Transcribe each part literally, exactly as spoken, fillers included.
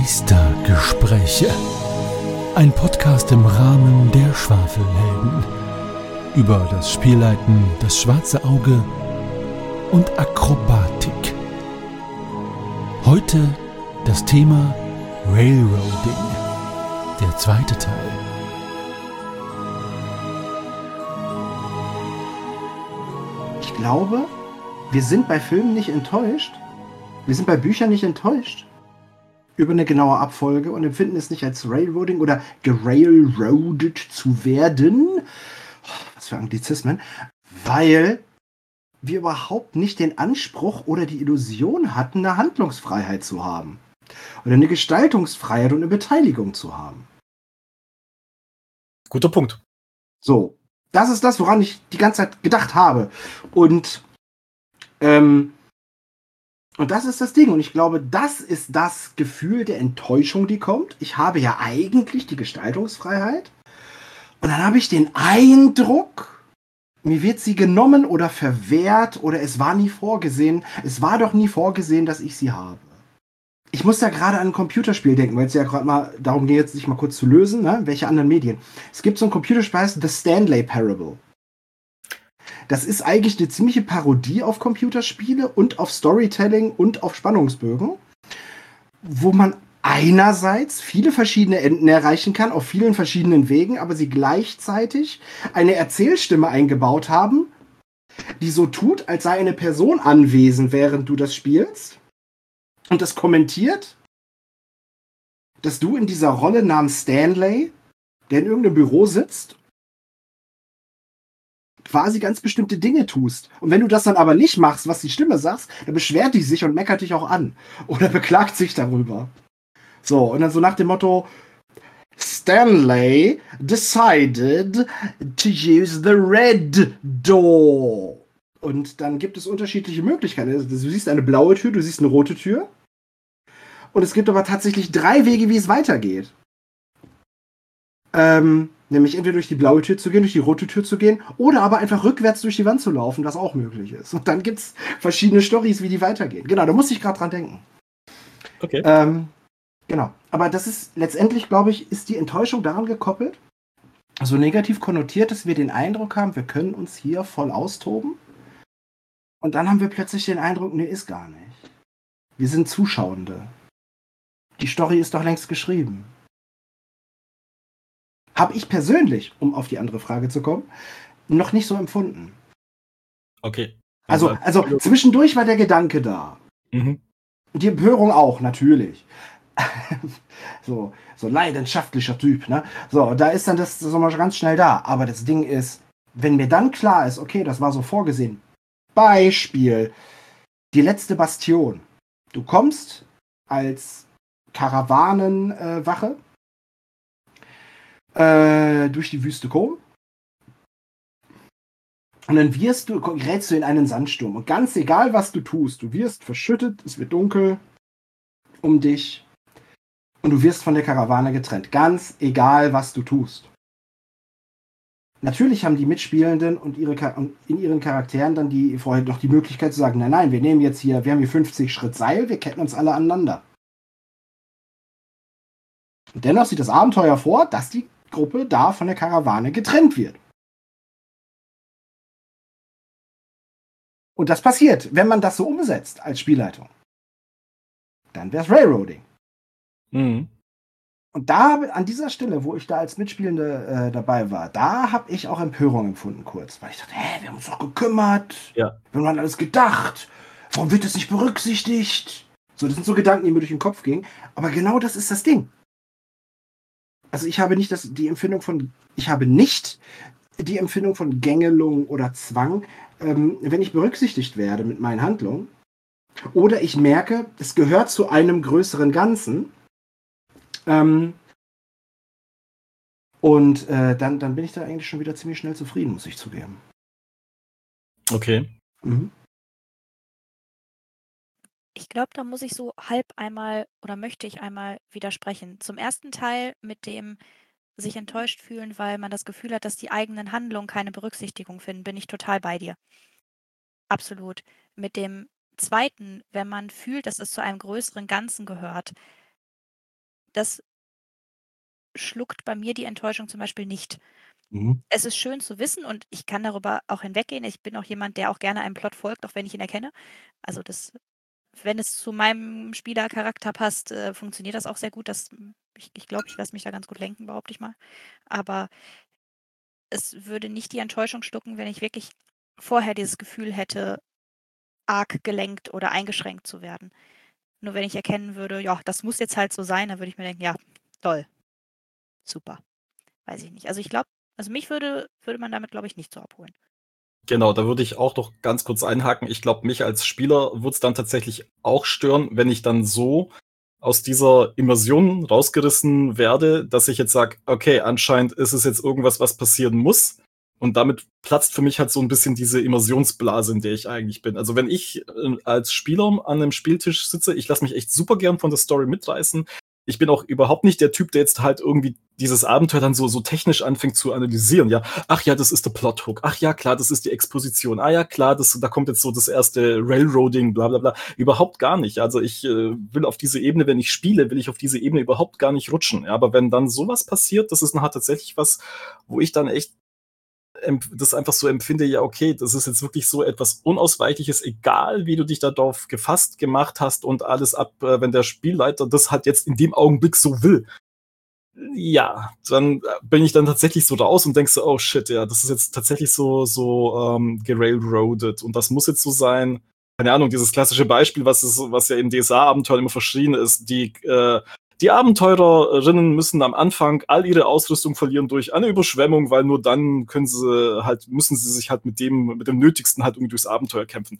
Geistergespräche. Ein Podcast im Rahmen der Schwafelhelden. Über das Spielleiten, das schwarze Auge und Akrobatik. Heute das Thema Railroading. Der zweite Teil. Ich glaube, wir sind bei Filmen nicht enttäuscht. Wir sind bei Büchern nicht enttäuscht über eine genaue Abfolge und empfinden es nicht als Railroading oder gerailroadet zu werden. Was für Anglizismen. Weil wir überhaupt nicht den Anspruch oder die Illusion hatten, eine Handlungsfreiheit zu haben. Oder eine Gestaltungsfreiheit und eine Beteiligung zu haben. Guter Punkt. So, das ist das, woran ich die ganze Zeit gedacht habe. Und ähm, Und das ist das Ding. Und ich glaube, das ist das Gefühl der Enttäuschung, die kommt. Ich habe ja eigentlich die Gestaltungsfreiheit. Und dann habe ich den Eindruck, mir wird sie genommen oder verwehrt oder es war nie vorgesehen. Es war doch nie vorgesehen, dass ich sie habe. Ich muss da gerade an ein Computerspiel denken, weil es ja gerade mal darum geht, sich mal kurz zu lösen, ne? Welche anderen Medien. Es gibt so ein Computerspiel, das heißt The Stanley Parable. Das ist eigentlich eine ziemliche Parodie auf Computerspiele und auf Storytelling und auf Spannungsbögen, wo man einerseits viele verschiedene Enden erreichen kann, auf vielen verschiedenen Wegen, aber sie gleichzeitig eine Erzählstimme eingebaut haben, die so tut, als sei eine Person anwesend, während du das spielst und das kommentiert, dass du in dieser Rolle namens Stanley, der in irgendeinem Büro sitzt, quasi ganz bestimmte Dinge tust. Und wenn du das dann aber nicht machst, was die Stimme sagt, dann beschwert die sich und meckert dich auch an. Oder beklagt sich darüber. So, und dann so nach dem Motto, Stanley decided to use the red door. Und dann gibt es unterschiedliche Möglichkeiten. Also, du siehst eine blaue Tür, du siehst eine rote Tür. Und es gibt aber tatsächlich drei Wege, wie es weitergeht. Ähm, nämlich entweder durch die blaue Tür zu gehen, durch die rote Tür zu gehen oder aber einfach rückwärts durch die Wand zu laufen, was auch möglich ist. Und dann gibt es verschiedene Storys, wie die weitergehen. Genau, da muss ich gerade dran denken. Okay. Ähm, genau, aber das ist letztendlich, glaube ich, ist die Enttäuschung daran gekoppelt, so negativ konnotiert, dass wir den Eindruck haben, wir können uns hier voll austoben. Und dann haben wir plötzlich den Eindruck, nee, ist gar nicht. Wir sind Zuschauende. Die Story ist doch längst geschrieben. Habe ich persönlich, um auf die andere Frage zu kommen, noch nicht so empfunden. Okay. Also, also zwischendurch war der Gedanke da. Mhm. Und die Empörung auch, natürlich. so, so leidenschaftlicher Typ, ne? So, da ist dann das so mal ganz schnell da. Aber das Ding ist, wenn mir dann klar ist, okay, das war so vorgesehen. Beispiel, die letzte Bastion. Du kommst als Karawanenwache Äh, durch die Wüste kommen. Und dann wirst du, gerätst du in einen Sandsturm. Und ganz egal, was du tust, du wirst verschüttet, es wird dunkel um dich und du wirst von der Karawane getrennt. Ganz egal, was du tust. Natürlich haben die Mitspielenden und ihre, in ihren Charakteren dann die, vorher noch die Möglichkeit zu sagen, nein, nein, wir nehmen jetzt hier, wir haben hier fünfzig Schritt Seil, wir ketten uns alle aneinander. Und dennoch sieht das Abenteuer vor, dass die Gruppe da von der Karawane getrennt wird. Und das passiert, wenn man das so umsetzt als Spielleitung. Dann wäre es Railroading. Mhm. Und da, an dieser Stelle, wo ich da als Mitspielende äh, dabei war, da habe ich auch Empörung empfunden kurz. Weil ich dachte, hä, wir haben uns doch gekümmert. Ja. Wir haben an alles gedacht. Warum wird das nicht berücksichtigt? So, das sind so Gedanken, die mir durch den Kopf gingen. Aber genau das ist das Ding. Also ich habe nicht das, die Empfindung von, ich habe nicht die Empfindung von Gängelung oder Zwang, ähm, wenn ich berücksichtigt werde mit meinen Handlungen. Oder ich merke, es gehört zu einem größeren Ganzen. Ähm, und äh, dann, dann bin ich da eigentlich schon wieder ziemlich schnell zufrieden, muss ich zugeben. Okay. Mhm. Ich glaube, da muss ich so halb einmal oder möchte ich einmal widersprechen. Zum ersten Teil mit dem sich enttäuscht fühlen, weil man das Gefühl hat, dass die eigenen Handlungen keine Berücksichtigung finden, bin ich total bei dir. Absolut. Mit dem zweiten, wenn man fühlt, dass es zu einem größeren Ganzen gehört, das schluckt bei mir die Enttäuschung zum Beispiel nicht. Mhm. Es ist schön zu wissen und ich kann darüber auch hinweggehen. Ich bin auch jemand, der auch gerne einem Plot folgt, auch wenn ich ihn erkenne. Also das, wenn es zu meinem Spielercharakter passt, äh, funktioniert das auch sehr gut. Das, ich ich glaube, ich lasse mich da ganz gut lenken, behaupte ich mal. Aber es würde nicht die Enttäuschung schlucken, wenn ich wirklich vorher dieses Gefühl hätte, arg gelenkt oder eingeschränkt zu werden. Nur wenn ich erkennen würde, ja, das muss jetzt halt so sein, dann würde ich mir denken, ja, toll, super. Weiß ich nicht. Also ich glaube, also mich würde, würde man damit, glaube ich, nicht so abholen. Genau, da würde ich auch noch ganz kurz einhaken. Ich glaube, mich als Spieler würde es dann tatsächlich auch stören, wenn ich dann so aus dieser Immersion rausgerissen werde, dass ich jetzt sage, okay, anscheinend ist es jetzt irgendwas, was passieren muss. Und damit platzt für mich halt so ein bisschen diese Immersionsblase, in der ich eigentlich bin. Also wenn ich äh, als Spieler an einem Spieltisch sitze, ich lasse mich echt super gern von der Story mitreißen. Ich bin auch überhaupt nicht der Typ, der jetzt halt irgendwie dieses Abenteuer dann so, so technisch anfängt zu analysieren. Ja, ach ja, das ist der Plothook. Ach ja, klar, das ist die Exposition. Ah ja, klar, das, da kommt jetzt so das erste Railroading, bla bla bla. Überhaupt gar nicht. Also ich äh, will auf diese Ebene, wenn ich spiele, will ich auf diese Ebene überhaupt gar nicht rutschen. Ja, aber wenn dann sowas passiert, das ist nachher tatsächlich was, wo ich dann echt das einfach so empfinde, ja, okay, das ist jetzt wirklich so etwas Unausweichliches, egal wie du dich darauf gefasst gemacht hast und alles ab, äh, wenn der Spielleiter das halt jetzt in dem Augenblick so will. Ja, dann bin ich dann tatsächlich so raus und denk so, oh shit, ja, das ist jetzt tatsächlich so, so ähm, gerailroadet und das muss jetzt so sein. Keine Ahnung, dieses klassische Beispiel, was, ist, was ja in D S A-Abenteuern immer verschrien ist, die äh, Die Abenteurerinnen müssen am Anfang all ihre Ausrüstung verlieren durch eine Überschwemmung, weil nur dann können sie halt, müssen sie sich halt mit dem, mit dem Nötigsten halt irgendwie durchs Abenteuer kämpfen.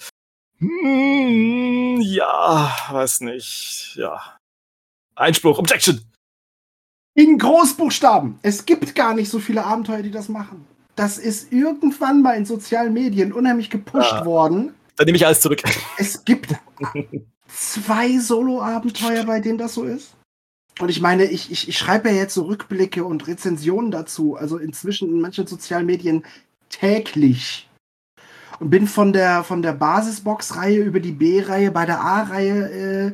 Hm, ja, weiß nicht, ja. Einspruch, Objection! In Großbuchstaben. Es gibt gar nicht so viele Abenteuer, die das machen. Das ist irgendwann mal in sozialen Medien unheimlich gepusht Ah. worden. Dann nehme ich alles zurück. Es gibt zwei Solo-Abenteuer, bei denen das so ist. Und ich meine, ich, ich, ich schreibe ja jetzt so Rückblicke und Rezensionen dazu, also inzwischen in manchen sozialen Medien täglich. Und bin von der, von der Basisbox-Reihe über die B-Reihe bei der A-Reihe. Äh,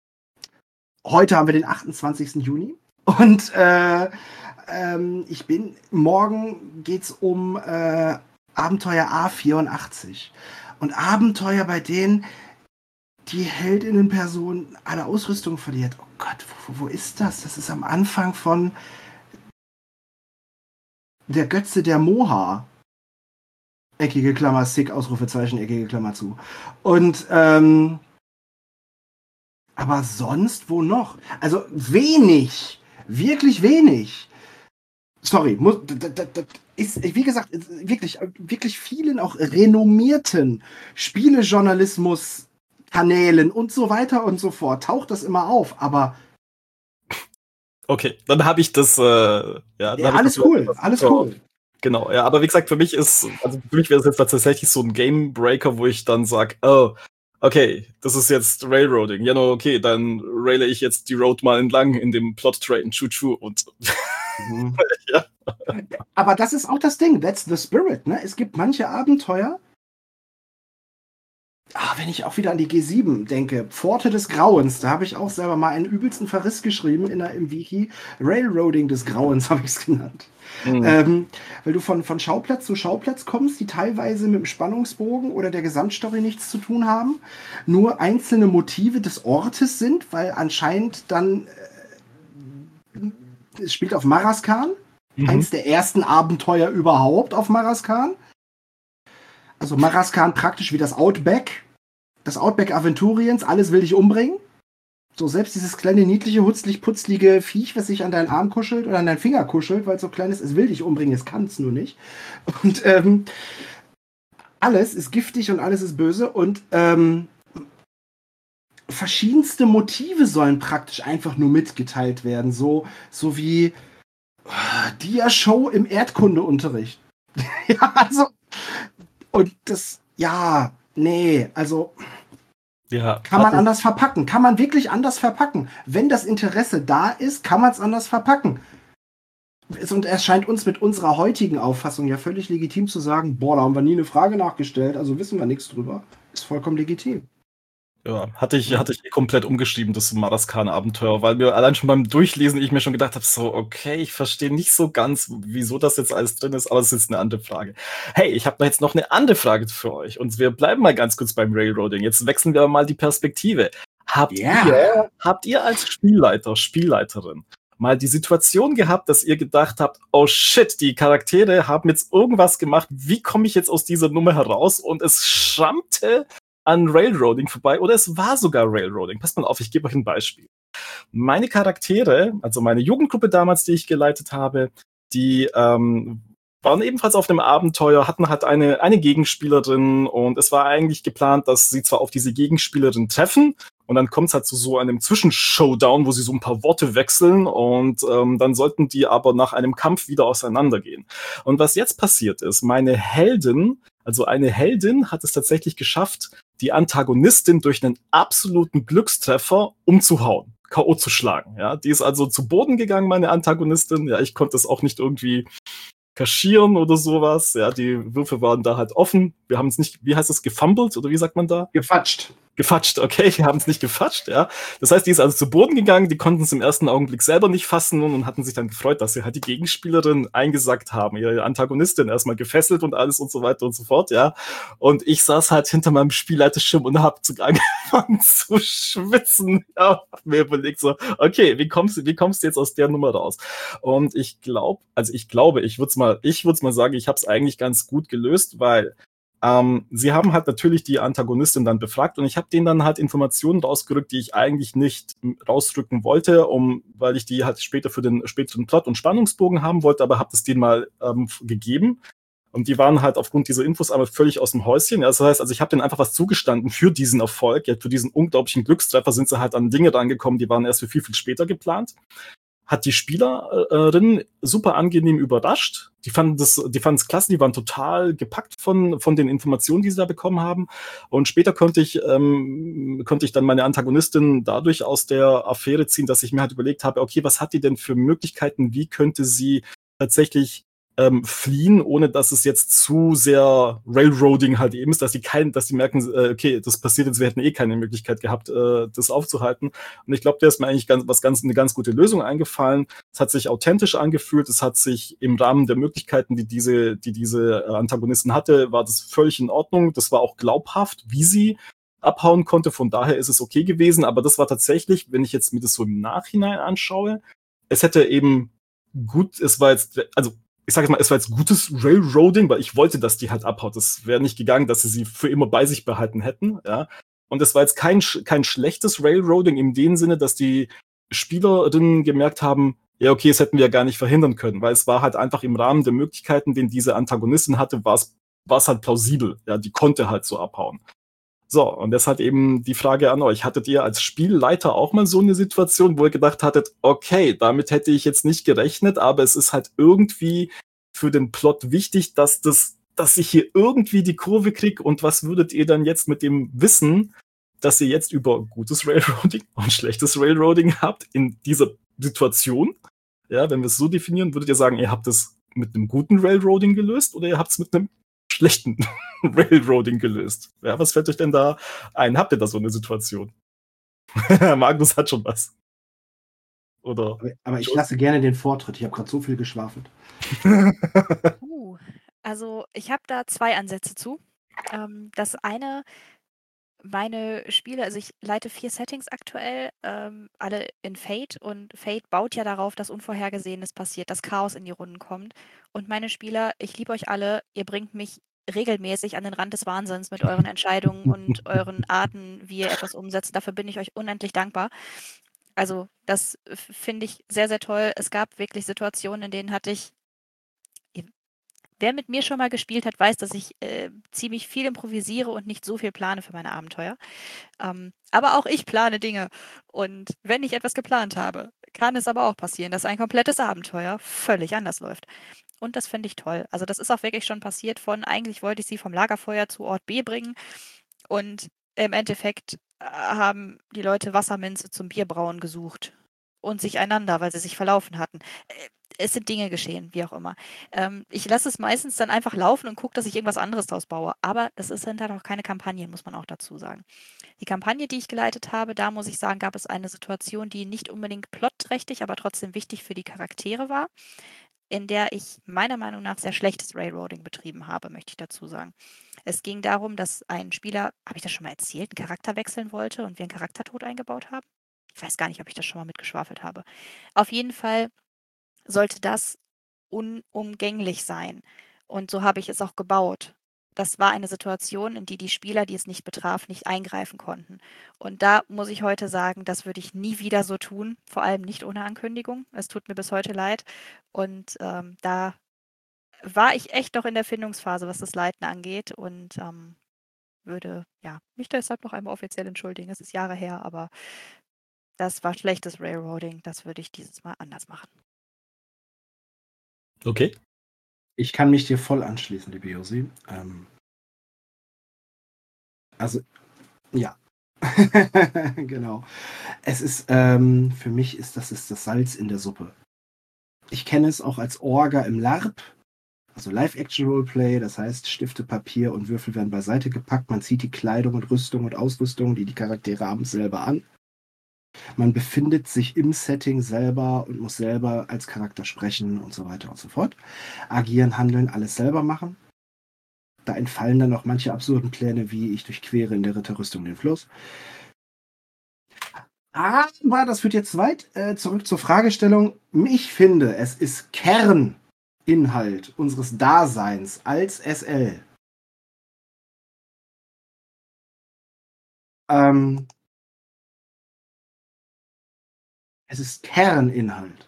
heute haben wir den achtundzwanzigsten Juni. Und äh, ähm, ich bin, morgen geht's um äh, Abenteuer A vierundachtzig. Und Abenteuer, bei denen die Heldinnenperson alle Ausrüstung verliert. Oh Gott, wo, wo ist das? Das ist am Anfang von der Götze der Moha. Eckige Klammer, Sick, Ausrufezeichen, eckige Klammer zu. Und, ähm, aber sonst wo noch? Also wenig. Wirklich wenig. Sorry, muss, das, das ist, wie gesagt, wirklich, wirklich vielen auch renommierten Spielejournalismus Kanälen und so weiter und so fort taucht das immer auf, aber okay, dann habe ich das, äh, ja, dann ja, hab alles ich das cool, alles cool. Genau, ja, aber wie gesagt, für mich ist, also für mich wäre das jetzt tatsächlich so ein Game-Breaker, wo ich dann sage, oh, okay, das ist jetzt Railroading. Ja, no, okay, dann raile ich jetzt die Road mal entlang in dem Plot-Train, Choo-Choo und Mhm. ja. Aber das ist auch das Ding, that's the spirit, ne? Es gibt manche Abenteuer, ah, wenn ich auch wieder an die G sieben denke, Pforte des Grauens, da habe ich auch selber mal einen übelsten Verriss geschrieben in der, im Wiki. Railroading des Grauens habe ich es genannt. Mhm. Ähm, weil du von, von Schauplatz zu Schauplatz kommst, die teilweise mit dem Spannungsbogen oder der Gesamtstory nichts zu tun haben, nur einzelne Motive des Ortes sind, weil anscheinend dann äh, es spielt auf Maraskan, mhm. eins der ersten Abenteuer überhaupt auf Maraskan. Also Maraskan praktisch wie das Outback. Das Outback Aventuriens, alles will dich umbringen. So, selbst dieses kleine, niedliche, hutzlig-putzlige Viech, was sich an deinen Arm kuschelt oder an deinen Finger kuschelt, weil es so klein ist, es will dich umbringen, es kann es nur nicht. Und ähm, alles ist giftig und alles ist böse und ähm, verschiedenste Motive sollen praktisch einfach nur mitgeteilt werden. So, so wie uh, Dia-Show im Erdkundeunterricht. Ja, also und das, ja, nee, also ja, kann man anders verpacken. Kann man wirklich anders verpacken. Wenn das Interesse da ist, kann man es anders verpacken. Und es scheint uns mit unserer heutigen Auffassung ja völlig legitim zu sagen, boah, da haben wir nie eine Frage nachgestellt, also wissen wir nichts drüber. Ist vollkommen legitim. Ja, hatte ich, hatte ich komplett umgeschrieben, das Maraskan-Abenteuer, weil mir allein schon beim Durchlesen ich mir schon gedacht habe, so, okay, ich verstehe nicht so ganz, wieso das jetzt alles drin ist, aber es ist eine andere Frage. Hey, ich habe jetzt noch eine andere Frage für euch und wir bleiben mal ganz kurz beim Railroading. Jetzt wechseln wir mal die Perspektive. Habt Ja. ihr, habt ihr als Spielleiter, Spielleiterin mal die Situation gehabt, dass ihr gedacht habt, oh shit, die Charaktere haben jetzt irgendwas gemacht, wie komme ich jetzt aus dieser Nummer heraus? Und es schrammte an Railroading vorbei oder es war sogar Railroading. Passt mal auf, ich gebe euch ein Beispiel. Meine Charaktere, also meine Jugendgruppe damals, die ich geleitet habe, die ähm, waren ebenfalls auf einem Abenteuer, hatten halt eine, eine Gegenspielerin und es war eigentlich geplant, dass sie zwar auf diese Gegenspielerin treffen und dann kommt es halt zu so einem Zwischenshowdown, wo sie so ein paar Worte wechseln und ähm, dann sollten die aber nach einem Kampf wieder auseinandergehen. Und was jetzt passiert ist, meine Heldin, also eine Heldin hat es tatsächlich geschafft, die Antagonistin durch einen absoluten Glückstreffer umzuhauen, K O zu schlagen. Ja, die ist also zu Boden gegangen, meine Antagonistin. Ja, ich konnte es auch nicht irgendwie kaschieren oder sowas. Ja, die Würfe waren da halt offen. Wir haben es nicht, wie heißt es, gefumbled oder wie sagt man da? Gefatscht. Gefatscht, okay, wir haben es nicht gefatscht, ja. Das heißt, die ist also zu Boden gegangen, die konnten es im ersten Augenblick selber nicht fassen und hatten sich dann gefreut, dass sie halt die Gegenspielerin eingesackt haben, ihre Antagonistin erstmal gefesselt und alles und so weiter und so fort, ja. Und ich saß halt hinter meinem Spielleiterschirm und hab angefangen zu schwitzen, ja, hab mir überlegt so, okay, wie kommst du, wie kommst du jetzt aus der Nummer raus? Und ich glaube, also ich glaube, ich würde es mal, ich würde es mal sagen, ich habe es eigentlich ganz gut gelöst, weil Ähm, sie haben halt natürlich die Antagonistin dann befragt und ich habe denen dann halt Informationen rausgerückt, die ich eigentlich nicht rausrücken wollte, um, weil ich die halt später für den späteren Plot und Spannungsbogen haben wollte, aber habe das denen mal ähm, gegeben. Und die waren halt aufgrund dieser Infos aber völlig aus dem Häuschen. Ja, das heißt, also ich habe denen einfach was zugestanden für diesen Erfolg. Ja, für diesen unglaublichen Glückstreffer sind sie halt an Dinge rangekommen, die waren erst für viel, viel später geplant. Hat die Spielerin super angenehm überrascht. Die fanden das, die fanden es klasse, die waren total gepackt von, von den Informationen, die sie da bekommen haben. Und später konnte ich, ähm, konnte ich dann meine Antagonistin dadurch aus der Affäre ziehen, dass ich mir halt überlegt habe, okay, was hat die denn für Möglichkeiten? Wie könnte sie tatsächlich ähm, fliehen, ohne dass es jetzt zu sehr Railroading halt eben ist, dass die kein, dass die merken, äh, okay, das passiert jetzt, wir hätten eh keine Möglichkeit gehabt, äh, das aufzuhalten. Und ich glaube, da ist mir eigentlich ganz, was ganz, eine ganz gute Lösung eingefallen. Es hat sich authentisch angefühlt, es hat sich im Rahmen der Möglichkeiten, die diese, die diese Antagonisten hatte, war das völlig in Ordnung. Das war auch glaubhaft, wie sie abhauen konnte. Von daher ist es okay gewesen. Aber das war tatsächlich, wenn ich jetzt mir das so im Nachhinein anschaue, es hätte eben gut, es war jetzt, also ich sage jetzt mal, es war jetzt gutes Railroading, weil ich wollte, dass die halt abhaut. Das wäre nicht gegangen, dass sie sie für immer bei sich behalten hätten, ja. Und es war jetzt kein, kein schlechtes Railroading in dem Sinne, dass die Spielerinnen gemerkt haben, ja, okay, das hätten wir ja gar nicht verhindern können, weil es war halt einfach im Rahmen der Möglichkeiten, den diese Antagonistin hatte, war es, war es halt plausibel, ja, die konnte halt so abhauen. So, und deshalb eben die Frage an euch. Hattet ihr als Spielleiter auch mal so eine Situation, wo ihr gedacht hattet, okay, damit hätte ich jetzt nicht gerechnet, aber es ist halt irgendwie für den Plot wichtig, dass das, dass ich hier irgendwie die Kurve kriege und was würdet ihr dann jetzt mit dem Wissen, dass ihr jetzt über gutes Railroading und schlechtes Railroading habt in dieser Situation? Ja, wenn wir es so definieren, würdet ihr sagen, ihr habt es mit einem guten Railroading gelöst oder ihr habt es mit einem schlechten Railroading gelöst. Ja, was fällt euch denn da ein? Habt ihr da so eine Situation? Magnus hat schon was. Oder? Aber, aber ich lasse gerne den Vortritt. Ich habe gerade so viel geschwafelt. Uh, also ich habe da zwei Ansätze zu. Ähm, das eine, meine Spiele, also ich leite vier Settings aktuell, ähm, alle in Fate und Fate baut ja darauf, dass Unvorhergesehenes passiert, dass Chaos in die Runden kommt. Und meine Spieler, ich liebe euch alle, ihr bringt mich regelmäßig an den Rand des Wahnsinns mit euren Entscheidungen und euren Arten, wie ihr etwas umsetzt. Dafür bin ich euch unendlich dankbar. Also das finde ich sehr, sehr toll. Es gab wirklich Situationen, in denen hatte ich, wer mit mir schon mal gespielt hat, weiß, dass ich äh, ziemlich viel improvisiere und nicht so viel plane für meine Abenteuer. Ähm, aber auch ich plane Dinge. Und wenn ich etwas geplant habe, kann es aber auch passieren, dass ein komplettes Abenteuer völlig anders läuft. Und das finde ich toll. Also das ist auch wirklich schon passiert von, eigentlich wollte ich sie vom Lagerfeuer zu Ort B bringen und im Endeffekt äh, haben die Leute Wasserminze zum Bierbrauen gesucht und sich einander, weil sie sich verlaufen hatten. Äh, es sind Dinge geschehen, wie auch immer. Ähm, ich lasse es meistens dann einfach laufen und gucke, dass ich irgendwas anderes draus baue. Aber das ist dann auch keine Kampagne, muss man auch dazu sagen. Die Kampagne, die ich geleitet habe, da muss ich sagen, gab es eine Situation, die nicht unbedingt plotträchtig, aber trotzdem wichtig für die Charaktere war, in der ich meiner Meinung nach sehr schlechtes Railroading betrieben habe, möchte ich dazu sagen. Es ging darum, dass ein Spieler, habe ich das schon mal erzählt, einen Charakter wechseln wollte und wir einen Charaktertod eingebaut haben. Ich weiß gar nicht, ob ich das schon mal mitgeschwafelt habe. Auf jeden Fall sollte das unumgänglich sein. Und so habe ich es auch gebaut. Das war eine Situation, in die die Spieler, die es nicht betraf, nicht eingreifen konnten. Und da muss ich heute sagen, das würde ich nie wieder so tun, vor allem nicht ohne Ankündigung. Es tut mir bis heute leid. Und ähm, da war ich echt noch in der Findungsphase, was das Leiten angeht und ähm, würde ja, mich deshalb noch einmal offiziell entschuldigen. Es ist Jahre her, aber das war schlechtes Railroading. Das würde ich dieses Mal anders machen. Okay. Ich kann mich dir voll anschließen, liebe Josi. Ähm, also, ja. Genau. Es ist, ähm, für mich ist das ist das Salz in der Suppe. Ich kenne es auch als Orga im LARP, also Live-Action-Roleplay, das heißt, Stifte, Papier und Würfel werden beiseite gepackt, man zieht die Kleidung und Rüstung und Ausrüstung, die die Charaktere haben, selber an. Man befindet sich im Setting selber und muss selber als Charakter sprechen und so weiter und so fort. Agieren, handeln, alles selber machen. Da entfallen dann auch manche absurden Pläne, wie ich durchquere in der Ritterrüstung den Fluss. Aber das führt jetzt weit. Äh, zurück zur Fragestellung. Ich finde, es ist Kerninhalt unseres Daseins als S L. Ähm, es ist Kerninhalt,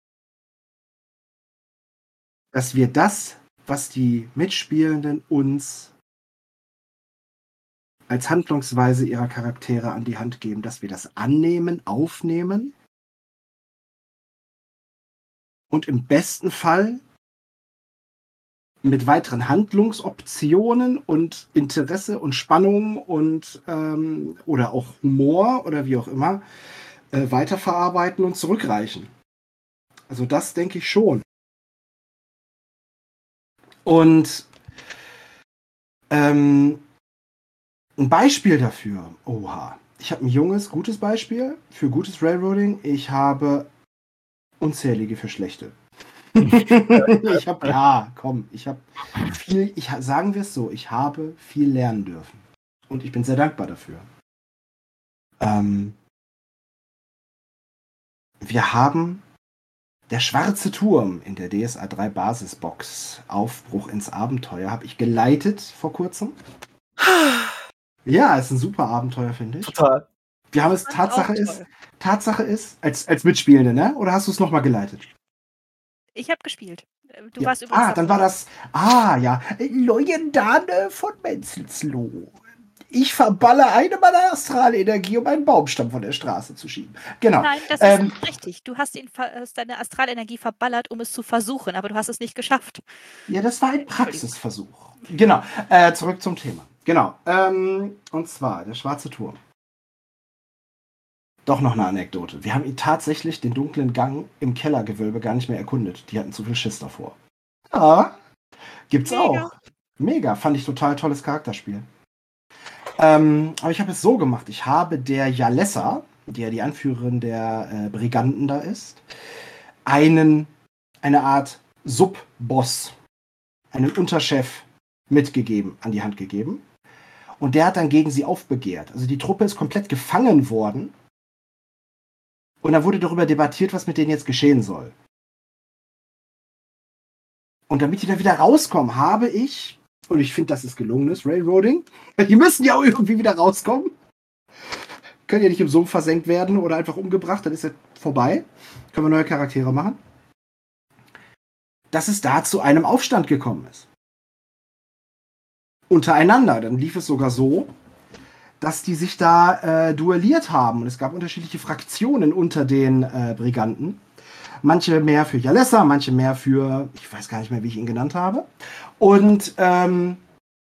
dass wir das, was die Mitspielenden uns als Handlungsweise ihrer Charaktere an die Hand geben, dass wir das annehmen, aufnehmen und im besten Fall mit weiteren Handlungsoptionen und Interesse und Spannung und ähm, oder auch Humor oder wie auch immer äh, weiterverarbeiten und zurückreichen. Also das denke ich schon. Und ähm, ein Beispiel dafür, oha, ich habe ein junges, gutes Beispiel für gutes Railroading. Ich habe unzählige für schlechte. Ich habe, ja, komm, ich habe viel, ich, sagen wir es so, ich habe viel lernen dürfen. Und ich bin sehr dankbar dafür. Ähm, wir haben der schwarze Turm in der D S A drei Basisbox, Aufbruch ins Abenteuer, habe ich geleitet vor kurzem. Ja, ist ein super Abenteuer, finde ich. Total. Wir haben es, Fand ich Tatsache auch ist, toll. Tatsache ist, als, als Mitspielende, ne? Oder hast du es nochmal geleitet? Ich habe gespielt. Äh, Du Ja. warst übrigens Ah, dann dabei. war das, ah, ja, Legendane von Menzelsloh. Ich verballe eine meiner Astralenergie, um einen Baumstamm von der Straße zu schieben. Genau. Nein, das Ähm, ist nicht richtig. Du hast, ihn, ver- hast deine Astralenergie verballert, um es zu versuchen, aber du hast es nicht geschafft. ja, das war ein Entschuldigung. Praxisversuch. Genau. Äh, zurück zum Thema. Genau. Ähm, und zwar der schwarze Turm. Doch noch eine Anekdote. Wir haben ihn tatsächlich den dunklen Gang im Kellergewölbe gar nicht mehr erkundet. Die hatten zu viel Schiss davor. Ja, gibt's Mega. auch. Mega. Fand ich total tolles Charakterspiel. Ähm, aber ich habe es so gemacht. Ich habe der Jalessa, die ja die Anführerin der äh, Briganten da ist, einen, eine Art Subboss, einen Unterchef mitgegeben, an die Hand gegeben. Und der hat dann gegen sie aufbegehrt. Also die Truppe ist komplett gefangen worden. Und da wurde darüber debattiert, was mit denen jetzt geschehen soll. Und damit die da wieder rauskommen, habe ich, und ich finde, das ist gelungenes Railroading, die müssen ja auch irgendwie wieder rauskommen. Können ja nicht im Sumpf versenkt werden oder einfach umgebracht, dann ist ja vorbei. Können wir neue Charaktere machen. Dass es da zu einem Aufstand gekommen ist. Untereinander. Dann lief es sogar so, dass die sich da äh, duelliert haben. Und es gab unterschiedliche Fraktionen unter den äh, Briganten. Manche mehr für Jalessa, manche mehr für, ich weiß gar nicht mehr, wie ich ihn genannt habe. Und ähm,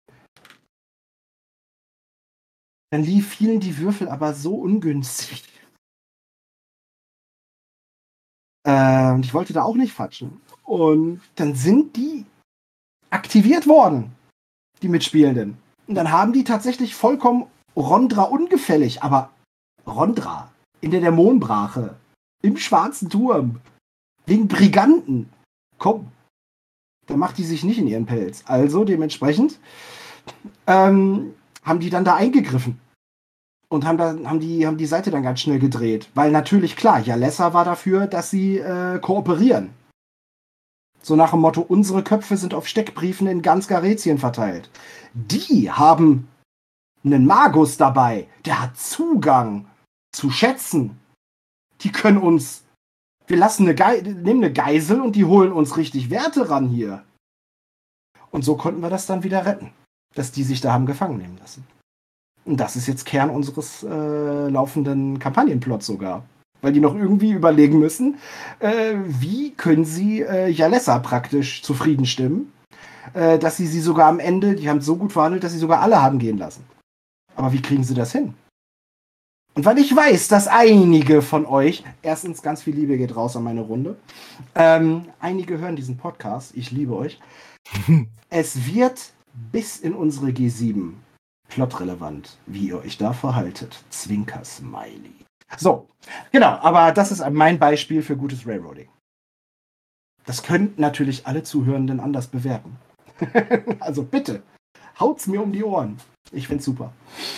dann lief vielen die Würfel aber so ungünstig, Äh, und ich wollte da auch nicht fatschen. Und dann sind die aktiviert worden, die Mitspielenden. Und dann haben die tatsächlich vollkommen Rondra ungefällig, aber Rondra in der Dämonenbrache, im Schwarzen Turm, wegen Briganten. Komm, da macht die sich nicht in ihren Pelz. Also dementsprechend ähm, haben die dann da eingegriffen und haben, da, haben, die, haben die Seite dann ganz schnell gedreht. Weil natürlich, klar, Jalessa war dafür, dass sie äh, kooperieren. So nach dem Motto, unsere Köpfe sind auf Steckbriefen in ganz Garetien verteilt. Die haben einen Magus dabei, der hat Zugang zu Schätzen. Die können uns, wir lassen eine Ge- nehmen eine Geisel und die holen uns richtig Werte ran hier. Und so konnten wir das dann wieder retten, dass die sich da haben gefangen nehmen lassen. Und das ist jetzt Kern unseres äh, laufenden Kampagnenplots sogar. Weil die noch irgendwie überlegen müssen, äh, wie können sie äh, Jalessa praktisch zufrieden stimmen, äh, dass sie sie sogar am Ende, die haben so gut verhandelt, dass sie sogar alle haben gehen lassen. Aber wie kriegen sie das hin? Und weil ich weiß, dass einige von euch, erstens ganz viel Liebe geht raus an meine Runde, ähm, einige hören diesen Podcast, ich liebe euch, es wird bis in unsere G sieben plotrelevant, wie ihr euch da verhaltet. Zwinker-Smiley. So, genau, aber das ist mein Beispiel für gutes Railroading. Das könnten natürlich alle Zuhörenden anders bewerten. Also bitte, haut's mir um die Ohren. Ich find's super.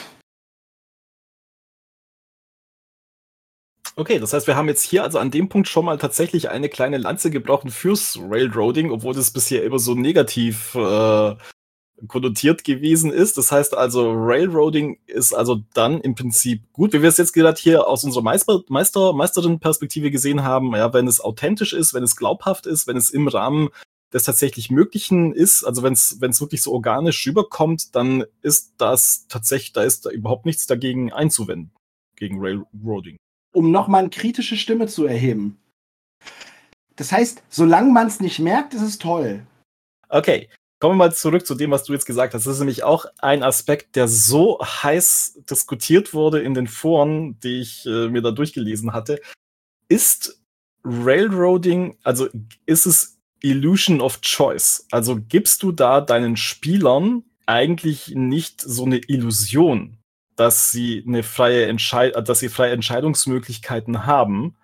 Okay, das heißt, wir haben jetzt hier also an dem Punkt schon mal tatsächlich eine kleine Lanze gebrochen fürs Railroading, obwohl das bisher immer so negativ äh, konnotiert gewesen ist. Das heißt also, Railroading ist also dann im Prinzip gut, wie wir es jetzt gerade hier aus unserer Meister, Meister, Meisterin-Perspektive gesehen haben, ja, wenn es authentisch ist, wenn es glaubhaft ist, wenn es im Rahmen des tatsächlich Möglichen ist, also wenn es wenn es wirklich so organisch rüberkommt, dann ist das tatsächlich, da ist da überhaupt nichts dagegen einzuwenden, gegen Railroading. Um nochmal eine kritische Stimme zu erheben. Das heißt, solange man es nicht merkt, ist es toll. Okay, kommen wir mal zurück zu dem, was du jetzt gesagt hast. Das ist nämlich auch ein Aspekt, der so heiß diskutiert wurde in den Foren, die ich äh, mir da durchgelesen hatte. Ist Railroading, also ist es Illusion of Choice? Also gibst du da deinen Spielern eigentlich nicht so eine Illusion, dass sie eine freie Entscheid- dass sie freie Entscheidungsmöglichkeiten haben?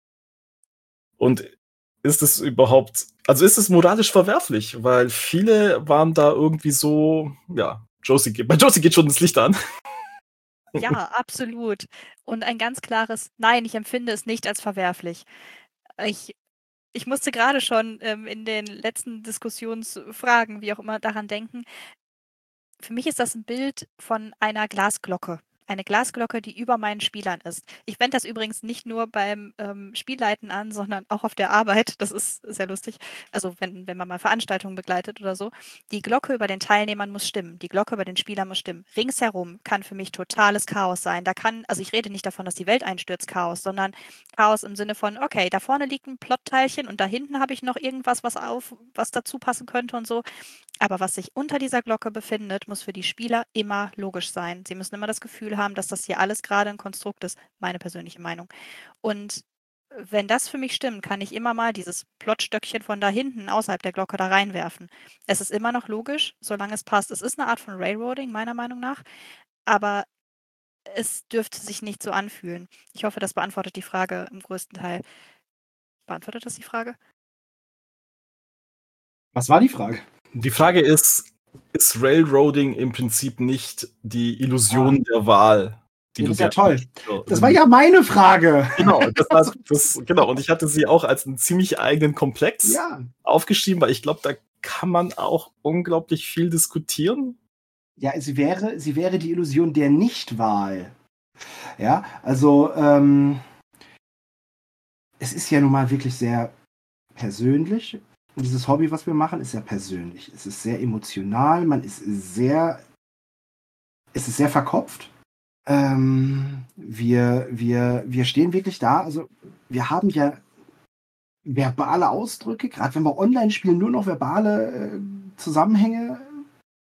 Und ist es überhaupt, also ist es moralisch verwerflich? Weil viele waren da irgendwie so, ja, Josie geht, bei Josie geht schon das Licht an. Ja, absolut. Und ein ganz klares Nein, ich empfinde es nicht als verwerflich. Ich, ich musste gerade schon ähm, in den letzten Diskussionsfragen, wie auch immer, daran denken. Für mich ist das ein Bild von einer Glasglocke. Eine Glasglocke, die über meinen Spielern ist. Ich wende das übrigens nicht nur beim ähm, Spielleiten an, sondern auch auf der Arbeit. Das ist sehr lustig. Also wenn, wenn man mal Veranstaltungen begleitet oder so. Die Glocke über den Teilnehmern muss stimmen. Die Glocke über den Spielern muss stimmen. Ringsherum kann für mich totales Chaos sein. Da kann, also ich rede nicht davon, dass die Welt einstürzt, Chaos, sondern Chaos im Sinne von, okay, da vorne liegt ein Plotteilchen und da hinten habe ich noch irgendwas, was auf, was dazu passen könnte und so. Aber was sich unter dieser Glocke befindet, muss für die Spieler immer logisch sein. Sie müssen immer das Gefühl haben, dass das hier alles gerade ein Konstrukt ist. Meine persönliche Meinung. Und wenn das für mich stimmt, kann ich immer mal dieses Plotstöckchen von da hinten außerhalb der Glocke da reinwerfen. Es ist immer noch logisch, solange es passt. Es ist eine Art von Railroading, meiner Meinung nach. Aber es dürfte sich nicht so anfühlen. Ich hoffe, das beantwortet die Frage im größten Teil. Beantwortet das die Frage? Was war die Frage? Die Frage ist, ist Railroading im Prinzip nicht die Illusion ah. der Wahl? Die ja, du das ist ja toll. Ja, das war ja meine Frage. Genau, das war, das, genau, und ich hatte sie auch als einen ziemlich eigenen Komplex ja. aufgeschrieben, weil ich glaube, da kann man auch unglaublich viel diskutieren. Ja, sie wäre, sie wäre die Illusion der Nichtwahl. Ja, also ähm, es ist ja nun mal wirklich sehr persönlich. Und dieses Hobby, was wir machen, ist ja persönlich. Es ist sehr emotional, man ist sehr, es ist sehr verkopft. Ähm, wir, wir, wir stehen wirklich da, also wir haben ja verbale Ausdrücke, gerade wenn wir online spielen, nur noch verbale äh, Zusammenhänge,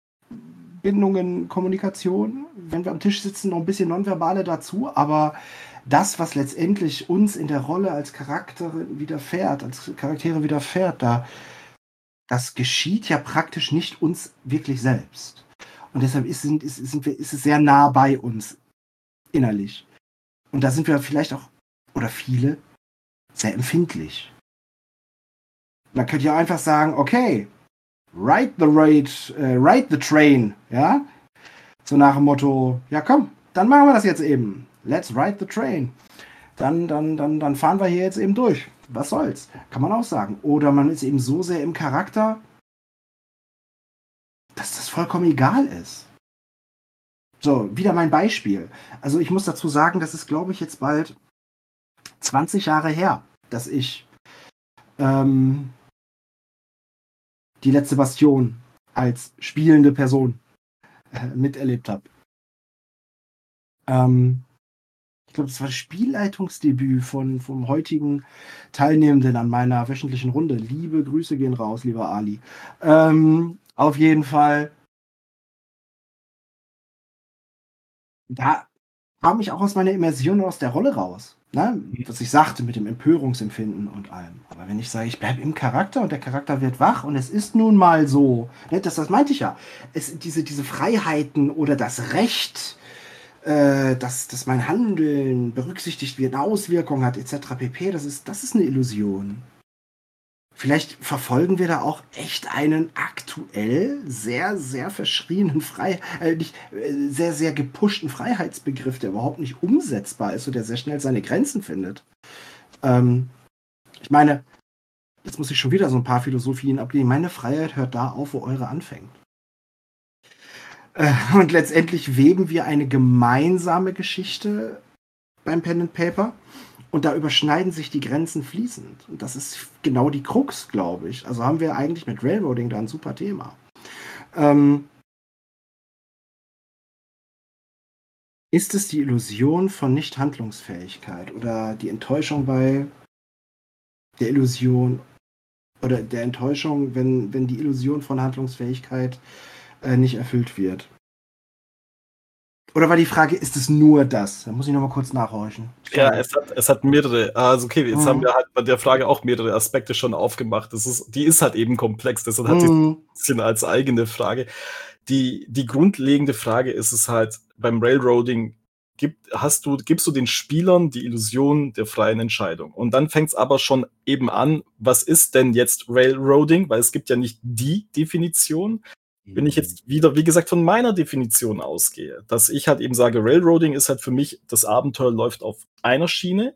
Bindungen, Kommunikation. Wenn wir am Tisch sitzen, noch ein bisschen Nonverbale dazu, aber das, was letztendlich uns in der Rolle als Charakter widerfährt, als Charaktere widerfährt, da, das geschieht ja praktisch nicht uns wirklich selbst. Und deshalb ist, sind, ist, sind wir, ist es sehr nah bei uns innerlich. Und da sind wir vielleicht auch, oder viele, sehr empfindlich. Man könnte ja einfach sagen, okay, ride the raid, äh, ride the train, ja? So nach dem Motto, ja komm, dann machen wir das jetzt eben. Let's ride the train. Dann, dann, dann, dann fahren wir hier jetzt eben durch. Was soll's? Kann man auch sagen. Oder man ist eben so sehr im Charakter, dass das vollkommen egal ist. So, wieder mein Beispiel. Also ich muss dazu sagen, das ist, glaube ich, jetzt bald zwanzig Jahre her, dass ich ähm, die letzte Bastion als spielende Person äh, miterlebt habe. Ähm, ich glaube, das war das Spielleitungsdebüt von, vom heutigen Teilnehmenden an meiner wöchentlichen Runde. Liebe Grüße gehen raus, lieber Ali. Ähm, auf jeden Fall. Da kam ich auch aus meiner Immersion aus der Rolle raus. Ne? Was ich sagte mit dem Empörungsempfinden und allem. Aber wenn ich sage, ich bleibe im Charakter und der Charakter wird wach und es ist nun mal so, ne? das, das meinte ich ja, es, diese, diese Freiheiten oder das Recht, äh, dass, dass mein Handeln berücksichtigt wird, eine Auswirkung hat, et cetera pp., das ist, das ist eine Illusion. Vielleicht verfolgen wir da auch echt einen aktuell sehr, sehr verschrienen, Frei äh, nicht, äh, sehr, sehr gepushten Freiheitsbegriff, der überhaupt nicht umsetzbar ist und der sehr schnell seine Grenzen findet. Ähm, ich meine, jetzt muss ich schon wieder so ein paar Philosophien ablehnen. Meine Freiheit hört da auf, wo eure anfängt. Äh, und letztendlich weben wir eine gemeinsame Geschichte beim Pen and Paper. Und da überschneiden sich die Grenzen fließend. Und das ist genau die Krux, glaube ich. Also haben wir eigentlich mit Railroading da ein super Thema. Ähm, ist es die Illusion von Nicht-Handlungsfähigkeit oder die Enttäuschung bei der Illusion oder der Enttäuschung, wenn, wenn die Illusion von Handlungsfähigkeit äh, nicht erfüllt wird? Oder war die Frage, ist es nur das? Da muss ich nochmal kurz nachhorchen. Ja, es hat, es hat mehrere, also okay, jetzt Mhm. haben wir halt bei der Frage auch mehrere Aspekte schon aufgemacht. Das ist, die ist halt eben komplex, deshalb hat sie Mhm. ein bisschen als eigene Frage. Die, die grundlegende Frage ist es halt, beim Railroading gibt, hast du, gibst du den Spielern die Illusion der freien Entscheidung. Und dann fängt es aber schon eben an, was ist denn jetzt Railroading? Weil es gibt ja nicht die Definition. Wenn ich jetzt wieder, wie gesagt, von meiner Definition ausgehe, dass ich halt eben sage, Railroading ist halt für mich, das Abenteuer läuft auf einer Schiene,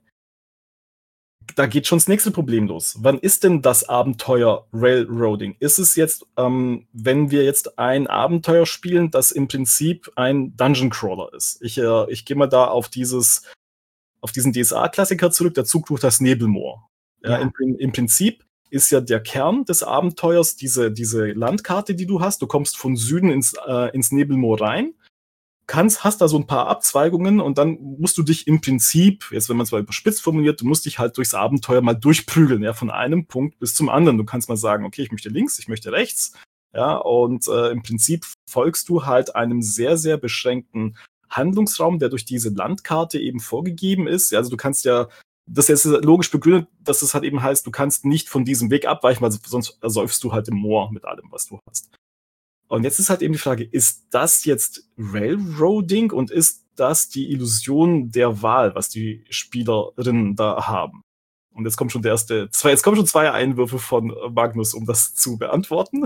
da geht schon das nächste Problem los. Wann ist denn das Abenteuer Railroading? Ist es jetzt, ähm, wenn wir jetzt ein Abenteuer spielen, das im Prinzip ein Dungeon Crawler ist? Ich, äh, ich gehe mal da auf dieses, auf diesen D S A-Klassiker zurück, der Zug durch das Nebelmoor. Ja, Ja. im, Im Prinzip ist ja der Kern des Abenteuers diese, diese Landkarte, die du hast. Du kommst von Süden ins, äh, ins Nebelmoor rein, kannst, hast da so ein paar Abzweigungen und dann musst du dich im Prinzip, jetzt wenn man es mal überspitzt formuliert, du musst dich halt durchs Abenteuer mal durchprügeln, ja, von einem Punkt bis zum anderen. Du kannst mal sagen, okay, ich möchte links, ich möchte rechts, ja, und äh, im Prinzip folgst du halt einem sehr, sehr beschränkten Handlungsraum, der durch diese Landkarte eben vorgegeben ist. Ja, also du kannst ja das ist logisch begründet, dass es halt eben heißt, du kannst nicht von diesem Weg abweichen, weil sonst ersäufst du halt im Moor mit allem, was du hast. Und jetzt ist halt eben die Frage, ist das jetzt Railroading und ist das die Illusion der Wahl, was die Spielerinnen da haben? Und jetzt kommt schon der erste, zwei, jetzt kommen schon zwei Einwürfe von Magnus, um das zu beantworten.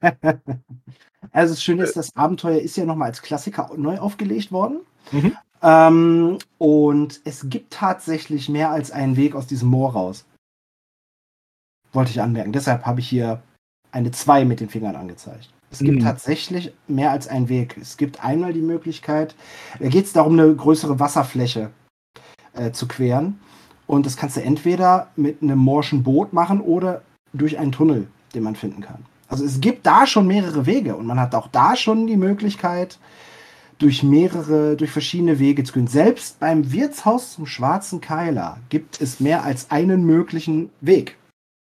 Also das Schöne ist, das Abenteuer ist ja nochmal als Klassiker neu aufgelegt worden. Mhm. Ähm, und es gibt tatsächlich mehr als einen Weg aus diesem Moor raus. Wollte ich anmerken. Deshalb habe ich hier eine zwei mit den Fingern angezeigt. Es gibt Mhm. tatsächlich mehr als einen Weg. Es gibt einmal die Möglichkeit, da geht es darum, eine größere Wasserfläche äh, zu queren. Und das kannst du entweder mit einem morschen Boot machen oder durch einen Tunnel, den man finden kann. Also es gibt da schon mehrere Wege und man hat auch da schon die Möglichkeit, durch mehrere, durch verschiedene Wege zu gehen. Selbst beim Wirtshaus zum Schwarzen Keiler gibt es mehr als einen möglichen Weg.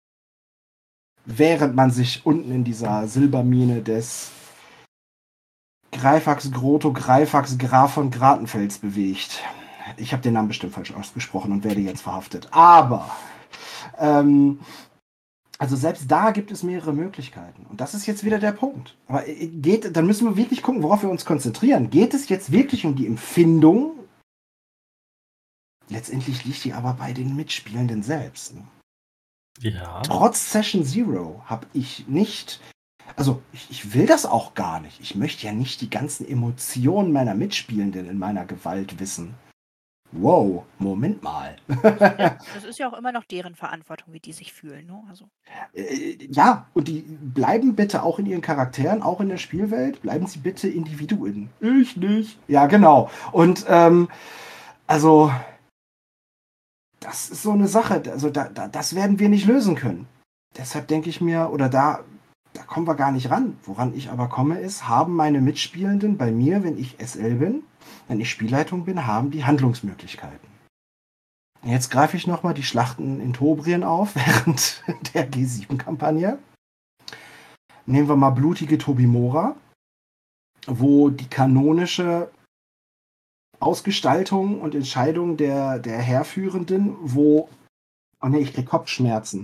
Während man sich unten in dieser Silbermine des Greifax Grotto Greifax Graf von Gratenfels bewegt. ich habe den Namen bestimmt falsch ausgesprochen und werde jetzt verhaftet. Aber, ähm, also selbst da gibt es mehrere Möglichkeiten. Und das ist jetzt wieder der Punkt. Aber geht, dann müssen wir wirklich gucken, worauf wir uns konzentrieren. Geht es jetzt wirklich um die Empfindung? Letztendlich liegt die aber bei den Mitspielenden selbst. Ne? Ja. Trotz Session Zero habe ich nicht, also ich, ich will das auch gar nicht. Ich möchte ja nicht die ganzen Emotionen meiner Mitspielenden in meiner Gewalt wissen. Wow, Moment mal. Ja, das ist ja auch immer noch deren Verantwortung, wie die sich fühlen. Ne? Also. Äh, ja, und die bleiben bitte auch in ihren Charakteren, auch in der Spielwelt, bleiben sie bitte Individuen. Ich nicht. Ja, genau. Und ähm, also das ist so eine Sache, also da, da, das werden wir nicht lösen können. Deshalb denke ich mir, oder da, da kommen wir gar nicht ran. Woran ich aber komme, ist, haben meine Mitspielenden bei mir, wenn ich S L bin, wenn ich Spielleitung bin, haben die Handlungsmöglichkeiten. Jetzt greife ich nochmal die Schlachten in Tobrien auf, während der G sieben Kampagne. Nehmen wir mal blutige Tobimora, wo die kanonische Ausgestaltung und Entscheidung der, der Heerführenden, wo, oh ne, ich krieg Kopfschmerzen,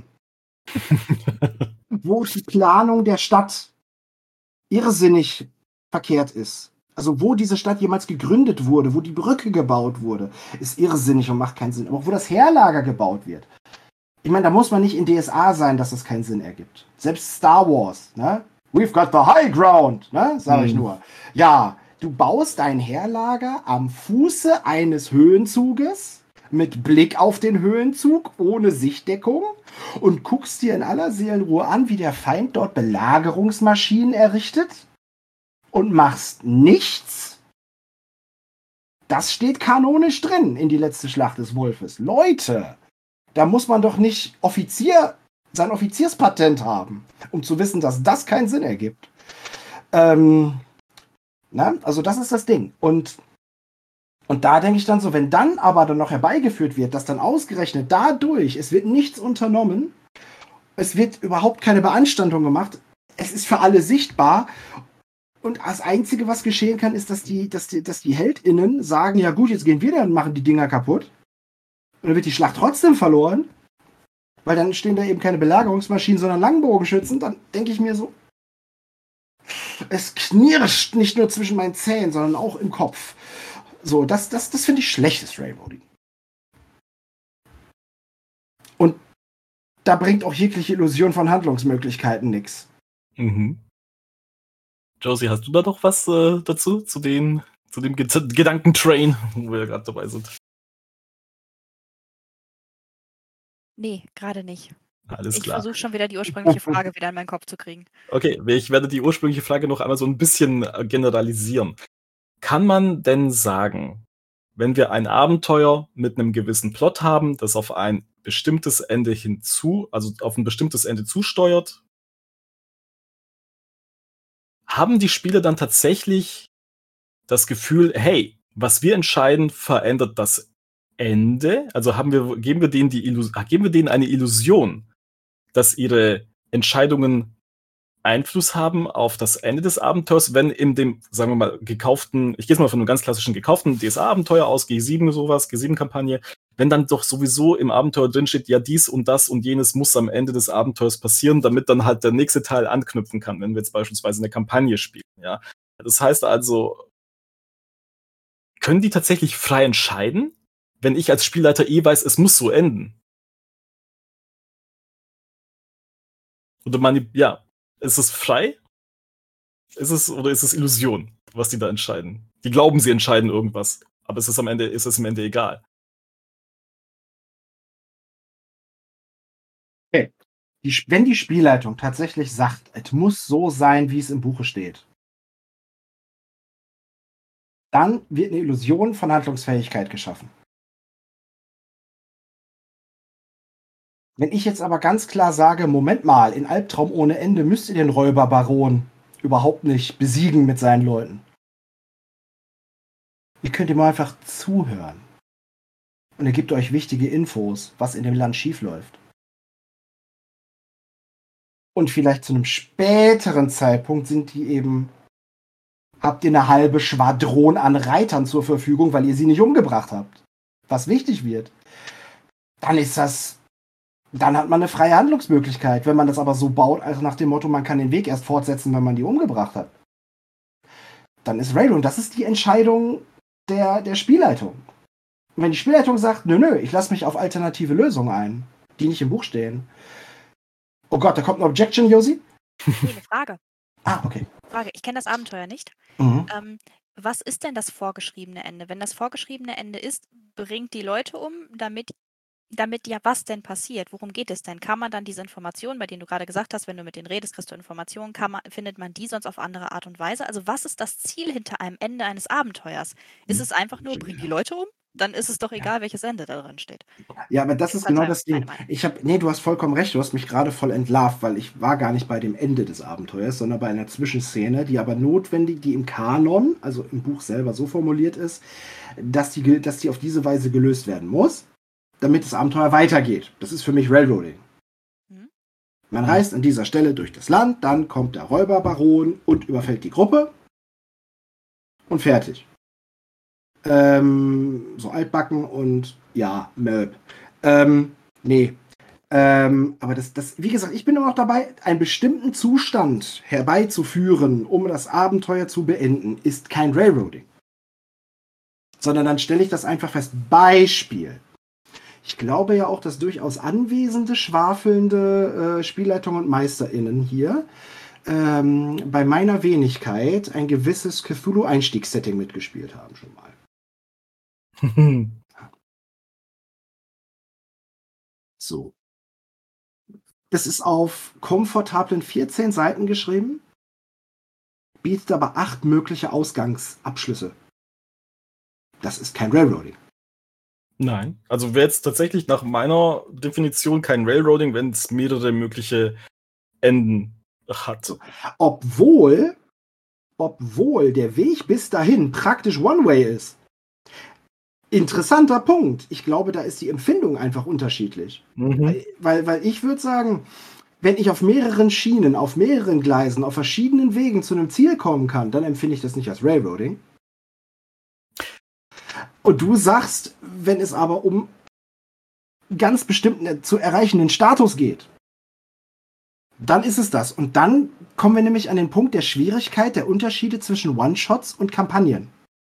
wo die Planung der Stadt irrsinnig verkehrt ist. Also wo diese Stadt jemals gegründet wurde, wo die Brücke gebaut wurde, ist irrsinnig und macht keinen Sinn. Aber auch wo das Heerlager gebaut wird. Ich meine, da muss man nicht in D S A sein, dass das keinen Sinn ergibt. Selbst Star Wars, ne? We've got the high ground, ne? Sag ich nur. Ja, du baust dein Heerlager am Fuße eines Höhenzuges mit Blick auf den Höhenzug, ohne Sichtdeckung und guckst dir in aller Seelenruhe an, wie der Feind dort Belagerungsmaschinen errichtet und machst nichts. Das steht kanonisch drin in die letzte Schlacht des Wolfes. Leute, da muss man doch nicht Offizier, sein Offizierspatent haben, um zu wissen, dass das keinen Sinn ergibt. Ähm, na, also das ist das Ding. Und, und da denke ich dann so, wenn dann aber dann noch herbeigeführt wird, dass dann ausgerechnet dadurch, es wird nichts unternommen, es wird überhaupt keine Beanstandung gemacht, es ist für alle sichtbar. Und das Einzige, was geschehen kann, ist, dass die, dass die, dass die HeldInnen sagen, ja gut, jetzt gehen wir dann und machen die Dinger kaputt. Und dann wird die Schlacht trotzdem verloren, weil dann stehen da eben keine Belagerungsmaschinen, sondern Langbogenschützen. Dann denke ich mir so, es knirscht nicht nur zwischen meinen Zähnen, sondern auch im Kopf. So, das, das, das finde ich schlechtes Railroading. Und da bringt auch jegliche Illusion von Handlungsmöglichkeiten nichts. Mhm. Josie, hast du da noch was äh, dazu, zu, den, zu dem Ge- Gedankentrain, wo wir gerade dabei sind? Nee, gerade nicht. Alles Ich klar. versuche schon wieder die ursprüngliche Frage wieder in meinen Kopf zu kriegen. Okay, ich werde die ursprüngliche Frage noch einmal so ein bisschen äh, generalisieren. Kann man denn sagen, wenn wir ein Abenteuer mit einem gewissen Plot haben, das auf ein bestimmtes Ende hinzu, also auf ein bestimmtes Ende zusteuert, haben die Spieler dann tatsächlich das Gefühl, hey, was wir entscheiden, verändert das Ende? Also haben wir, geben wir denen die Illus- geben wir denen eine Illusion, dass ihre Entscheidungen Einfluss haben auf das Ende des Abenteuers, wenn in dem, sagen wir mal, gekauften, ich gehe jetzt mal von einem ganz klassischen gekauften D S A-Abenteuer aus, G sieben sowas, G sieben-Kampagne, wenn dann doch sowieso im Abenteuer drinsteht, ja, dies und das und jenes muss am Ende des Abenteuers passieren, damit dann halt der nächste Teil anknüpfen kann, wenn wir jetzt beispielsweise eine Kampagne spielen, ja. Das heißt also, können die tatsächlich frei entscheiden, wenn ich als Spielleiter eh weiß, es muss so enden? Oder man, ja, ist es frei? Ist es, oder ist es Illusion, was die da entscheiden? Die glauben, sie entscheiden irgendwas, aber es ist am Ende, ist es am Ende egal. Okay. Die, wenn die Spielleitung tatsächlich sagt, es muss so sein, wie es im Buche steht, dann wird eine Illusion von Handlungsfähigkeit geschaffen. Wenn ich jetzt aber ganz klar sage, Moment mal, in Albtraum ohne Ende müsst ihr den Räuberbaron überhaupt nicht besiegen mit seinen Leuten. Ihr könnt ihm einfach zuhören. Und er gibt euch wichtige Infos, was in dem Land schiefläuft. Und vielleicht zu einem späteren Zeitpunkt sind die eben, habt ihr eine halbe Schwadron an Reitern zur Verfügung, weil ihr sie nicht umgebracht habt. was wichtig wird, dann ist das, dann hat man eine freie Handlungsmöglichkeit. Wenn man das aber so baut, also nach dem Motto, man kann den Weg erst fortsetzen, wenn man die umgebracht hat, dann ist Railroading, das ist die Entscheidung der, der Spielleitung. Und wenn die Spielleitung sagt, nö, nö, ich lasse mich auf alternative Lösungen ein, die nicht im Buch stehen. Oh Gott, da kommt eine Objection, Josi? Nee, eine Frage. Ah, okay. Frage. Ich kenne das Abenteuer nicht. Mhm. Ähm, was ist denn das vorgeschriebene Ende? Wenn das vorgeschriebene Ende ist, bringt die Leute um, damit, damit ja was denn passiert? Worum geht es denn? Kann man dann diese Informationen, bei denen du gerade gesagt hast, wenn du mit denen redest, kriegst du Informationen, kann man, findet man die sonst auf andere Art und Weise? Also was ist das Ziel hinter einem Ende eines Abenteuers? Ist es einfach nur, bring die Leute um? Dann ist es doch egal, welches Ende da drin steht. Ja, aber das ist genau Verzeihung, das Ding. meine Meinung. Ich habe, nee, du hast vollkommen recht, du hast mich gerade voll entlarvt, weil ich war gar nicht bei dem Ende des Abenteuers, sondern bei einer Zwischenszene, die aber notwendig, die im Kanon, also im Buch selber so formuliert ist, dass die, ge- dass die auf diese Weise gelöst werden muss, damit das Abenteuer weitergeht. Das ist für mich Railroading. Mhm. Man reist an dieser Stelle durch das Land, dann kommt der Räuberbaron und überfällt die Gruppe und fertig. Ähm, so altbacken und ja, Möb. Ähm, nee. Ähm, aber das, das, wie gesagt, ich bin immer noch dabei, einen bestimmten Zustand herbeizuführen, um das Abenteuer zu beenden, ist kein Railroading. Sondern dann stelle ich das einfach fest. Beispiel. Ich glaube ja auch, dass durchaus anwesende, schwafelnde äh, Spielleitungen und MeisterInnen hier ähm, bei meiner Wenigkeit ein gewisses Cthulhu-Einstiegssetting mitgespielt haben schon mal. So. Das ist auf komfortablen vierzehn Seiten geschrieben, bietet aber acht mögliche Ausgangsabschlüsse. Das ist kein Railroading. Nein. Also wäre jetzt tatsächlich nach meiner Definition kein Railroading, wenn es mehrere mögliche Enden hat. Obwohl, obwohl der Weg bis dahin praktisch One-Way ist. Interessanter Punkt. Ich glaube, da ist die Empfindung einfach unterschiedlich. Mhm. Weil, weil ich würde sagen, wenn ich auf mehreren Schienen, auf mehreren Gleisen, auf verschiedenen Wegen zu einem Ziel kommen kann, dann empfinde ich das nicht als Railroading. Und du sagst, wenn es aber um ganz bestimmten zu erreichenden Status geht, dann ist es das. Und dann kommen wir nämlich an den Punkt der Schwierigkeit der Unterschiede zwischen One-Shots und Kampagnen.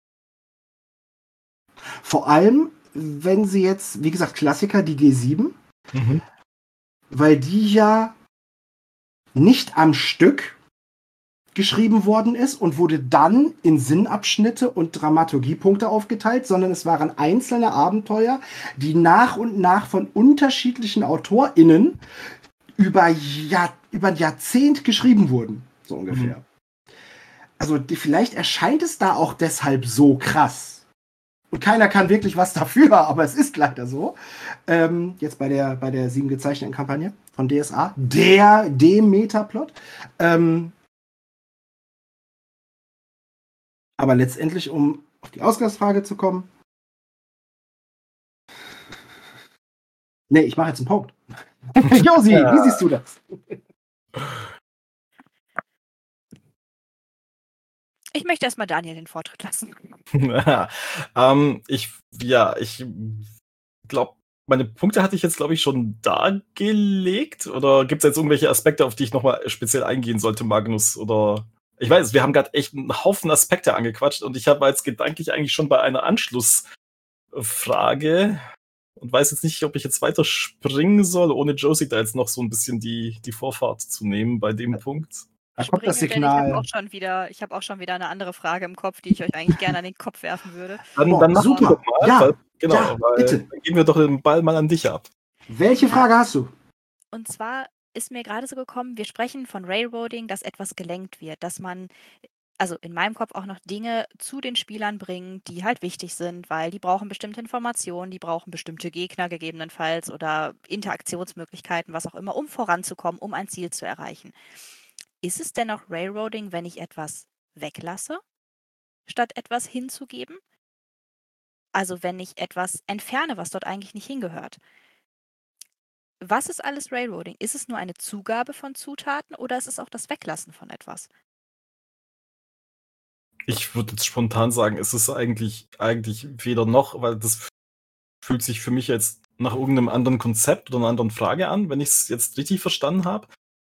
Vor allem, wenn sie jetzt, wie gesagt, Klassiker, die G sieben, Mhm. weil die ja nicht am Stück geschrieben worden ist und wurde dann in Sinnabschnitte und Dramaturgiepunkte aufgeteilt, sondern es waren einzelne Abenteuer, die nach und nach von unterschiedlichen AutorInnen über, Jahr, über ein Jahrzehnt geschrieben wurden, so ungefähr. Mhm. Also die, vielleicht erscheint es da auch deshalb so krass. Und keiner kann wirklich was dafür, aber es ist leider so. Ähm, jetzt bei der, bei der sieben gezeichneten Kampagne von D S A, der, dem Metaplot. Ähm, aber letztendlich, um auf die Ausgangsfrage zu kommen. Nee, ich mache jetzt einen Punkt. Josi, ja. Wie siehst du das? Ich möchte erstmal Daniel den Vortritt lassen. ähm, ich, ja, ich glaube, meine Punkte hatte ich jetzt, glaube ich, schon dargelegt. Oder gibt es jetzt irgendwelche Aspekte, auf die ich nochmal speziell eingehen sollte, Magnus? Oder ich weiß, wir haben gerade echt einen Haufen Aspekte angequatscht und ich habe jetzt gedanklich eigentlich schon bei einer Anschlussfrage und weiß jetzt nicht, ob ich jetzt weiter springen soll, ohne Josie da jetzt noch so ein bisschen die, die Vorfahrt zu nehmen bei dem Punkt. Da kommt das Signal. Ich habe auch schon wieder, ich habe auch schon wieder eine andere Frage im Kopf, die ich euch eigentlich gerne an den Kopf werfen würde. Dann, Boah, dann machen super. wir doch mal. Ja, weil, genau, ja, weil bitte. Dann geben wir doch den Ball mal an dich ab. Welche Ja. Frage hast du? Und zwar ist mir gerade so gekommen, wir sprechen von Railroading, dass etwas gelenkt wird, dass man, also in meinem Kopf auch noch Dinge zu den Spielern bringt, die halt wichtig sind, weil die brauchen bestimmte Informationen, die brauchen bestimmte Gegner gegebenenfalls oder Interaktionsmöglichkeiten, was auch immer, um voranzukommen, um ein Ziel zu erreichen. Ist es dennoch Railroading, wenn ich etwas weglasse, statt etwas hinzugeben? Also wenn ich etwas entferne, was dort eigentlich nicht hingehört. Was ist alles Railroading? Ist es nur eine Zugabe von Zutaten oder ist es auch das Weglassen von etwas? Ich würde jetzt spontan sagen, es ist eigentlich, eigentlich weder noch, weil das fühlt sich für mich jetzt nach irgendeinem anderen Konzept oder einer anderen Frage an, wenn ich es jetzt richtig verstanden habe.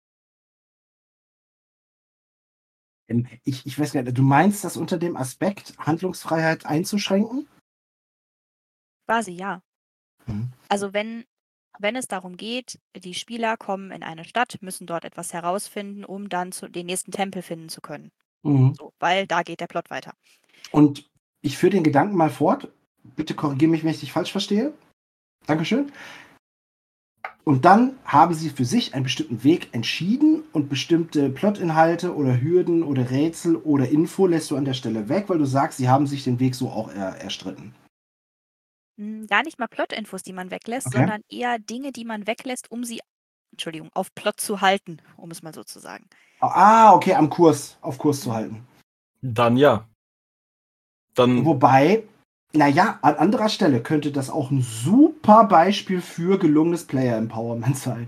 Ähm, Ich, ich weiß gar nicht, du meinst das unter dem Aspekt, Handlungsfreiheit einzuschränken? Quasi ja. Mhm. Also wenn, wenn es darum geht, die Spieler kommen in eine Stadt, müssen dort etwas herausfinden, um dann zu, den nächsten Tempel finden zu können. Mhm. So, weil da geht der Plot weiter. Und ich führe den Gedanken mal fort. Bitte korrigiere mich, wenn ich dich falsch verstehe. Dankeschön. Und dann haben sie für sich einen bestimmten Weg entschieden und bestimmte Plotinhalte oder Hürden oder Rätsel oder Info lässt du an der Stelle weg, weil du sagst, sie haben sich den Weg so auch er, erstritten. Hm, Gar nicht mal Plot-Infos, die man weglässt, Okay. sondern eher Dinge, die man weglässt, um sie, Entschuldigung, auf Plot zu halten, um es mal so zu sagen. Ah, okay, am Kurs, auf Kurs zu halten. Dann ja. Dann, Wobei, naja, an anderer Stelle könnte das auch ein super Beispiel für gelungenes Player-Empowerment sein.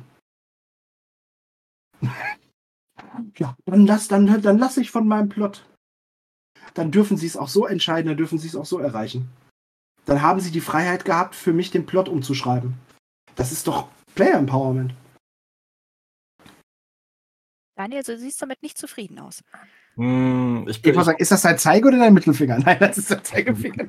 Ja, dann lass, dann, dann lass ich von meinem Plot. Dann dürfen sie es auch so entscheiden, dann dürfen sie es auch so erreichen. Dann haben sie die Freiheit gehabt, für mich den Plot umzuschreiben. Das ist doch Player-Empowerment. Daniel, du siehst damit nicht zufrieden aus. mh, ich Ich bin, muss ich, sagen, ist das dein Zeige oder dein Mittelfinger? Nein, das ist der Zeigefinger.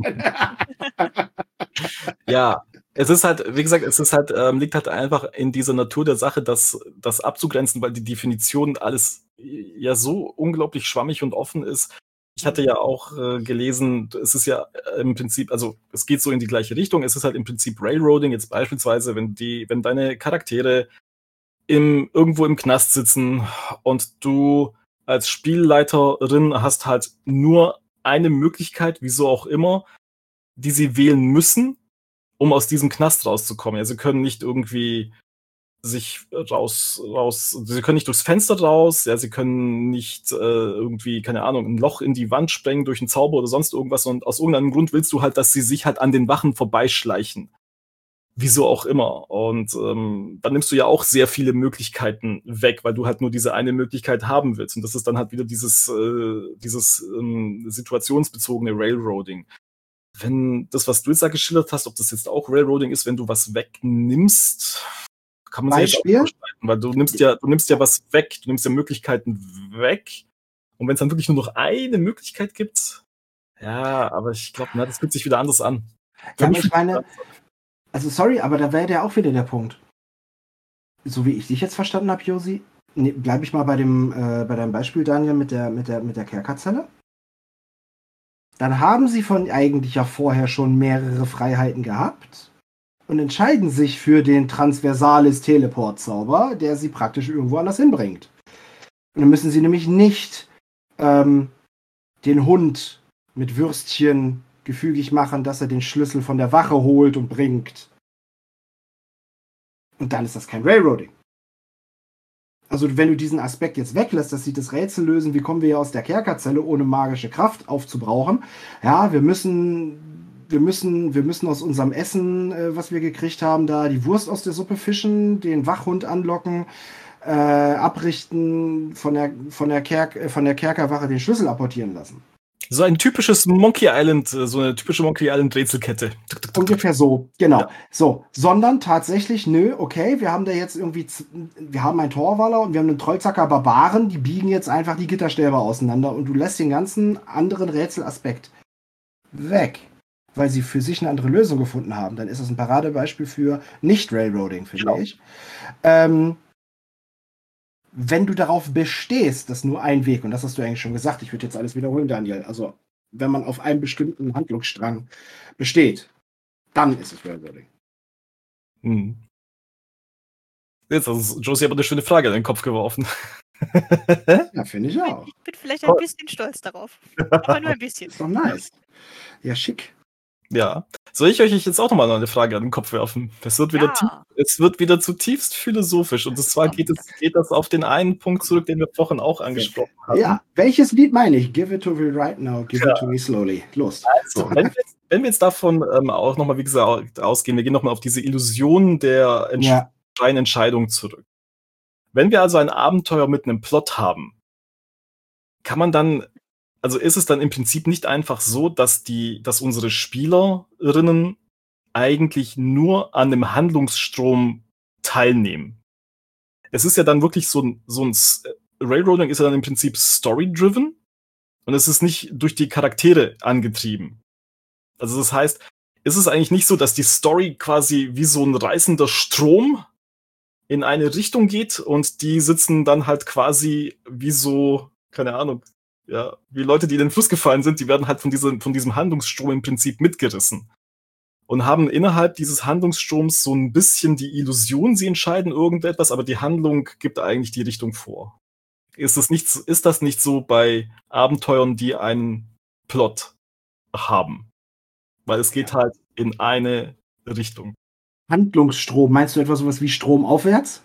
ja, es ist halt, wie gesagt, es ist halt, ähm, liegt halt einfach in dieser Natur der Sache, das, das abzugrenzen, weil die Definition alles ja so unglaublich schwammig und offen ist. Ich hatte ja auch äh, gelesen, es ist ja äh, im Prinzip, also es geht so in die gleiche Richtung, es ist halt im Prinzip Railroading, jetzt beispielsweise, wenn die, wenn deine Charaktere im, irgendwo im Knast sitzen und du als Spielleiterin hast halt nur eine Möglichkeit, wieso auch immer, die sie wählen müssen, um aus diesem Knast rauszukommen. Ja, sie können nicht irgendwie sich raus, raus, sie können nicht durchs Fenster raus, ja, sie können nicht äh, irgendwie, keine Ahnung, ein Loch in die Wand sprengen durch einen Zauber oder sonst irgendwas und aus irgendeinem Grund willst du halt, dass sie sich halt an den Wachen vorbeischleichen. Wieso auch immer. Und ähm, dann nimmst du ja auch sehr viele Möglichkeiten weg, weil du halt nur diese eine Möglichkeit haben willst. Und das ist dann halt wieder dieses, äh, dieses ähm, situationsbezogene Railroading. Wenn das, was du jetzt da geschildert hast, ob das jetzt auch Railroading ist, wenn du was wegnimmst, kann man sich jetzt auch Beispiel? streiten, weil du nimmst ja, du nimmst ja was weg, du nimmst ja Möglichkeiten weg. Und wenn es dann wirklich nur noch eine Möglichkeit gibt, ja, aber ich glaube, das fühlt sich wieder anders an. Für Ja, aber mich ich fühlt sich meine, das anders an. also sorry, aber da wäre ja auch wieder der Punkt. So wie ich dich jetzt verstanden habe, Josi, ne, bleibe ich mal bei dem äh, bei deinem Beispiel, Daniel, mit der mit der mit der Kerkerzelle. Dann haben sie von eigentlich ja vorher schon mehrere Freiheiten gehabt und entscheiden sich für den Transversalis Teleport-Zauber, der sie praktisch irgendwo anders hinbringt. Und dann müssen sie nämlich nicht ähm, den Hund mit Würstchen gefügig machen, dass er den Schlüssel von der Wache holt und bringt. Und dann ist das kein Railroading. Also wenn du diesen Aspekt jetzt weglässt, dass sie das Rätsel lösen, wie kommen wir hier aus der Kerkerzelle, ohne magische Kraft aufzubrauchen. Ja, wir müssen, wir müssen, wir müssen aus unserem Essen, äh, was wir gekriegt haben, da die Wurst aus der Suppe fischen, den Wachhund anlocken, äh, abrichten, von der, von der, Kerk, äh, von der Kerkerwache den Schlüssel apportieren lassen. So ein typisches Monkey Island, äh, so eine typische Monkey Island Rätselkette. Tuk, tuk, tuk, tuk. Ungefähr so, genau. Ja. So, sondern tatsächlich, nö, okay, wir haben da jetzt irgendwie, z- wir haben einen Torwaller und wir haben einen Trollzacker Barbaren, die biegen jetzt einfach die Gitterstäbe auseinander und du lässt den ganzen anderen Rätselaspekt weg, weil sie für sich eine andere Lösung gefunden haben. Dann ist das ein Paradebeispiel für Nicht-Railroading, finde Genau. ich. Ähm, wenn du darauf bestehst, dass nur ein Weg, und das hast du eigentlich schon gesagt, ich würde jetzt alles wiederholen, Daniel, also wenn man auf einem bestimmten Handlungsstrang besteht, dann ist es Railroading. Hm. Jetzt hat Josie aber eine schöne Frage in den Kopf geworfen. Ja, finde ich auch. Ich bin vielleicht ein bisschen stolz darauf. Aber nur ein bisschen. Ist doch nice. Ja, schick. Ja. Soll ich euch jetzt auch nochmal eine Frage an den Kopf werfen? Es wird wieder, tief, Ja. es wird wieder zutiefst philosophisch. Und zwar geht, es, geht das auf den einen Punkt zurück, den wir vorhin auch angesprochen haben. Ja, welches Lied meine ich? Give it to me right now, give Ja. it to me slowly. Los. Also, wenn wir jetzt, wenn wir jetzt davon ähm, auch nochmal, wie gesagt, ausgehen, wir gehen nochmal auf diese Illusion der Entsch Ja. freien Entscheidung zurück. Wenn wir also ein Abenteuer mit einem Plot haben, kann man dann, also ist es dann im Prinzip nicht einfach so, dass die, dass unsere Spielerinnen eigentlich nur an einem Handlungsstrom teilnehmen. Es ist ja dann wirklich so ein, so ein Railroading ist ja dann im Prinzip story-driven und es ist nicht durch die Charaktere angetrieben. Also das heißt, ist es eigentlich nicht so, dass die Story quasi wie so ein reißender Strom in eine Richtung geht und die sitzen dann halt quasi wie so, keine Ahnung, ja, wie Leute, die in den Fluss gefallen sind, die werden halt von diesem, von diesem Handlungsstrom im Prinzip mitgerissen. Und haben innerhalb dieses Handlungsstroms so ein bisschen die Illusion, sie entscheiden irgendetwas, aber die Handlung gibt eigentlich die Richtung vor. Ist das nicht, ist das nicht so bei Abenteuern, die einen Plot haben? Weil es geht Ja. halt in eine Richtung. Handlungsstrom, meinst du etwa sowas wie Strom aufwärts?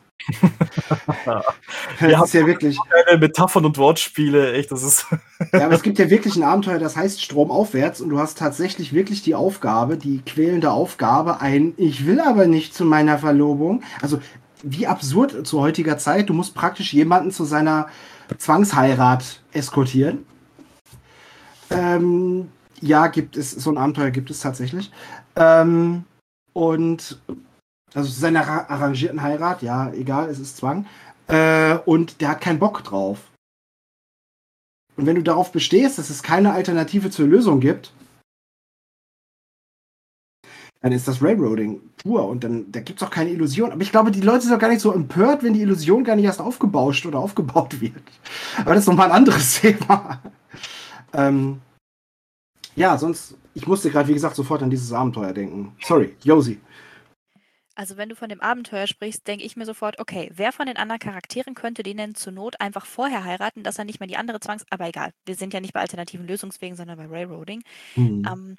Wir Das ist ja wirklich. Keine Metaphern und Wortspiele, echt, das ist. Ja, aber es gibt ja wirklich ein Abenteuer, das heißt Strom aufwärts und du hast tatsächlich wirklich die Aufgabe, die quälende Aufgabe, ein Ich will aber nicht zu meiner Verlobung. Also wie absurd zu heutiger Zeit, du musst praktisch jemanden zu seiner Zwangsheirat eskortieren. Ähm, ja, gibt es, so ein Abenteuer gibt es tatsächlich. Ähm, und also zu seiner ra- arrangierten Heirat, ja, egal, es ist Zwang. Äh, und der hat keinen Bock drauf. Und wenn du darauf bestehst, dass es keine Alternative zur Lösung gibt, dann ist das Railroading pur und dann da gibt es auch keine Illusion. Aber ich glaube, die Leute sind doch gar nicht so empört, wenn die Illusion gar nicht erst aufgebauscht oder aufgebaut wird. Aber das ist nochmal ein anderes Thema. ähm, ja, sonst, ich musste gerade, wie gesagt, sofort an dieses Abenteuer denken. Sorry, Josi. Also wenn du von dem Abenteuer sprichst, denke ich mir sofort, okay, wer von den anderen Charakteren könnte den denn zur Not einfach vorher heiraten, dass er nicht mehr die andere Zwangs... Aber egal, wir sind ja nicht bei alternativen Lösungswegen, sondern bei Railroading. Hm. Ähm,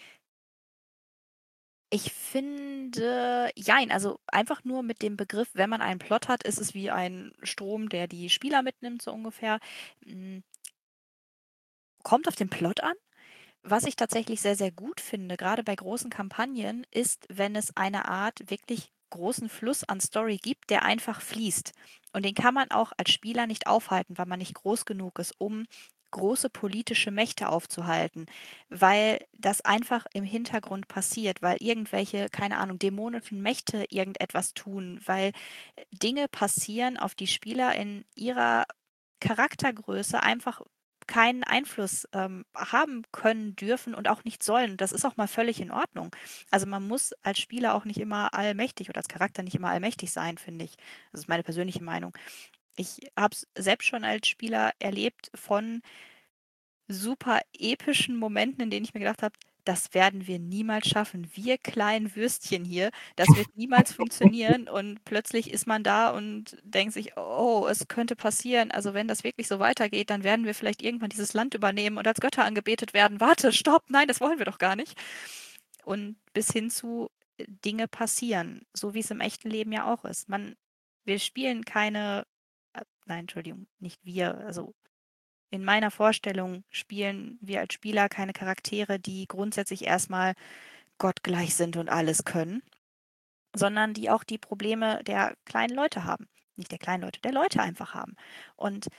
ich finde, jein, also einfach nur mit dem Begriff, wenn man einen Plot hat, ist es wie ein Strom, der die Spieler mitnimmt, so ungefähr. Hm, kommt auf den Plot an. Was ich tatsächlich sehr, sehr gut finde, gerade bei großen Kampagnen, ist, wenn es eine Art wirklich großen Fluss an Story gibt, der einfach fließt. Und den kann man auch als Spieler nicht aufhalten, weil man nicht groß genug ist, um große politische Mächte aufzuhalten, weil das einfach im Hintergrund passiert, weil irgendwelche, keine Ahnung, dämonischen Mächte irgendetwas tun, weil Dinge passieren, auf die Spieler in ihrer Charaktergröße einfach keinen Einfluss ähm, haben können, dürfen und auch nicht sollen. Das ist auch mal völlig in Ordnung. Also man muss als Spieler auch nicht immer allmächtig oder als Charakter nicht immer allmächtig sein, finde ich. Das ist meine persönliche Meinung. Ich habe es selbst schon als Spieler erlebt von super epischen Momenten, in denen ich mir gedacht habe, das werden wir niemals schaffen. Wir kleinen Würstchen hier, das wird niemals funktionieren. Und plötzlich ist man da und denkt sich, oh, es könnte passieren. Also wenn das wirklich so weitergeht, dann werden wir vielleicht irgendwann dieses Land übernehmen und als Götter angebetet werden. Warte, stopp, nein, das wollen wir doch gar nicht. Und bis hin zu äh, Dinge passieren, so wie es im echten Leben ja auch ist. Man, wir spielen keine, äh, nein, Entschuldigung, nicht wir, also in meiner Vorstellung spielen wir als Spieler keine Charaktere, die grundsätzlich erstmal gottgleich sind und alles können, sondern die auch die Probleme der kleinen Leute haben. Nicht der kleinen Leute, der Leute einfach haben. Und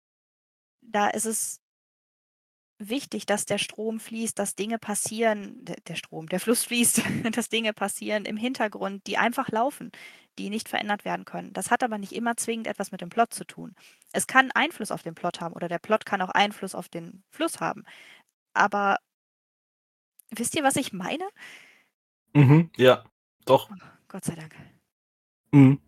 da ist es wichtig, dass der Strom fließt, dass Dinge passieren, der, der Strom, der Fluss fließt, dass Dinge passieren im Hintergrund, die einfach laufen, die nicht verändert werden können. Das hat aber nicht immer zwingend etwas mit dem Plot zu tun. Es kann Einfluss auf den Plot haben oder der Plot kann auch Einfluss auf den Fluss haben. Aber wisst ihr, was ich meine? Mhm, ja, doch. Oh, Gott sei Dank. Mhm.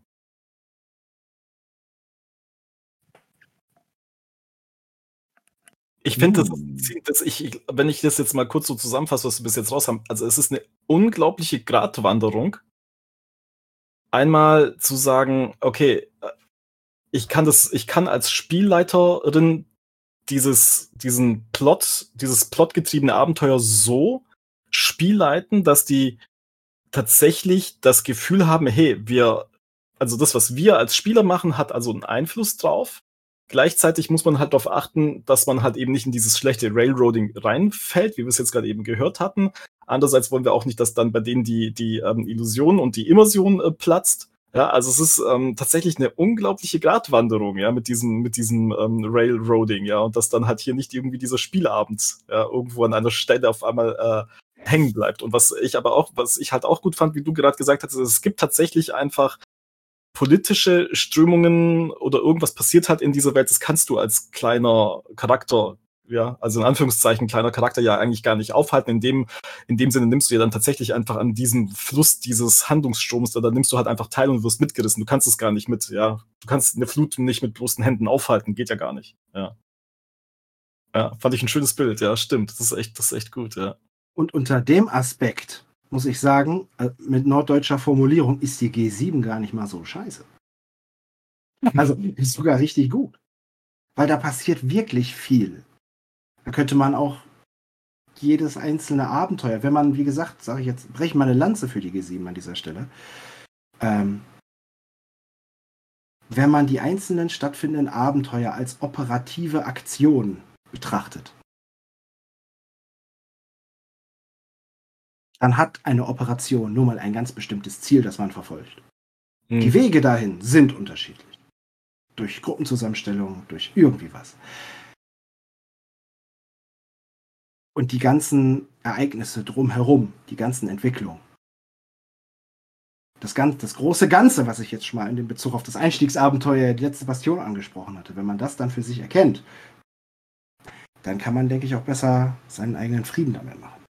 Ich finde, das, das ich, wenn ich das jetzt mal kurz so zusammenfasse, was wir bis jetzt raus haben, also es ist eine unglaubliche Gratwanderung, einmal zu sagen, okay, ich kann das, ich kann als Spielleiterin dieses, diesen Plot, dieses plotgetriebene Abenteuer so spielleiten, dass die tatsächlich das Gefühl haben, hey, wir, also das, was wir als Spieler machen, hat also einen Einfluss drauf. Gleichzeitig muss man halt darauf achten, dass man halt eben nicht in dieses schlechte Railroading reinfällt, wie wir es jetzt gerade eben gehört hatten. Andererseits wollen wir auch nicht, dass dann bei denen die, die ähm, Illusion und die Immersion äh, platzt. Ja, also es ist ähm, tatsächlich eine unglaubliche Gratwanderung, ja, mit diesem, mit diesem ähm, Railroading, ja, und dass dann halt hier nicht irgendwie dieser Spielabend ja, irgendwo an einer Stelle auf einmal äh, hängen bleibt. Und was ich aber auch, was ich halt auch gut fand, wie du gerade gesagt hast, ist, es gibt tatsächlich einfach politische Strömungen oder irgendwas passiert halt in dieser Welt, das kannst du als kleiner Charakter, ja, also in Anführungszeichen kleiner Charakter ja eigentlich gar nicht aufhalten. In dem, in dem Sinne nimmst du ja dann tatsächlich einfach an diesem Fluss dieses Handlungsstroms, da, da nimmst du halt einfach teil und wirst mitgerissen. Du kannst es gar nicht mit, ja, du kannst eine Flut nicht mit bloßen Händen aufhalten, geht ja gar nicht, ja. Ja, fand ich ein schönes Bild, ja, stimmt. Das ist echt, das ist echt gut, ja. Und unter dem Aspekt muss ich sagen, mit norddeutscher Formulierung ist die G sieben gar nicht mal so scheiße. Also ist sogar richtig gut. Weil da passiert wirklich viel. Da könnte man auch jedes einzelne Abenteuer, wenn man, wie gesagt, sage ich jetzt, breche mal eine Lanze für die G sieben an dieser Stelle. Ähm, wenn man die einzelnen stattfindenden Abenteuer als operative Aktion betrachtet, dann hat eine Operation nur mal ein ganz bestimmtes Ziel, das man verfolgt. Mhm. Die Wege dahin sind unterschiedlich. Durch Gruppenzusammenstellung, durch irgendwie was. Und die ganzen Ereignisse drumherum, die ganzen Entwicklungen. Das, ganz, das große Ganze, was ich jetzt schon mal in dem Bezug auf das Einstiegsabenteuer, die letzte Bastion angesprochen hatte, wenn man das dann für sich erkennt, dann kann man, denke ich, auch besser seinen eigenen Frieden damit machen.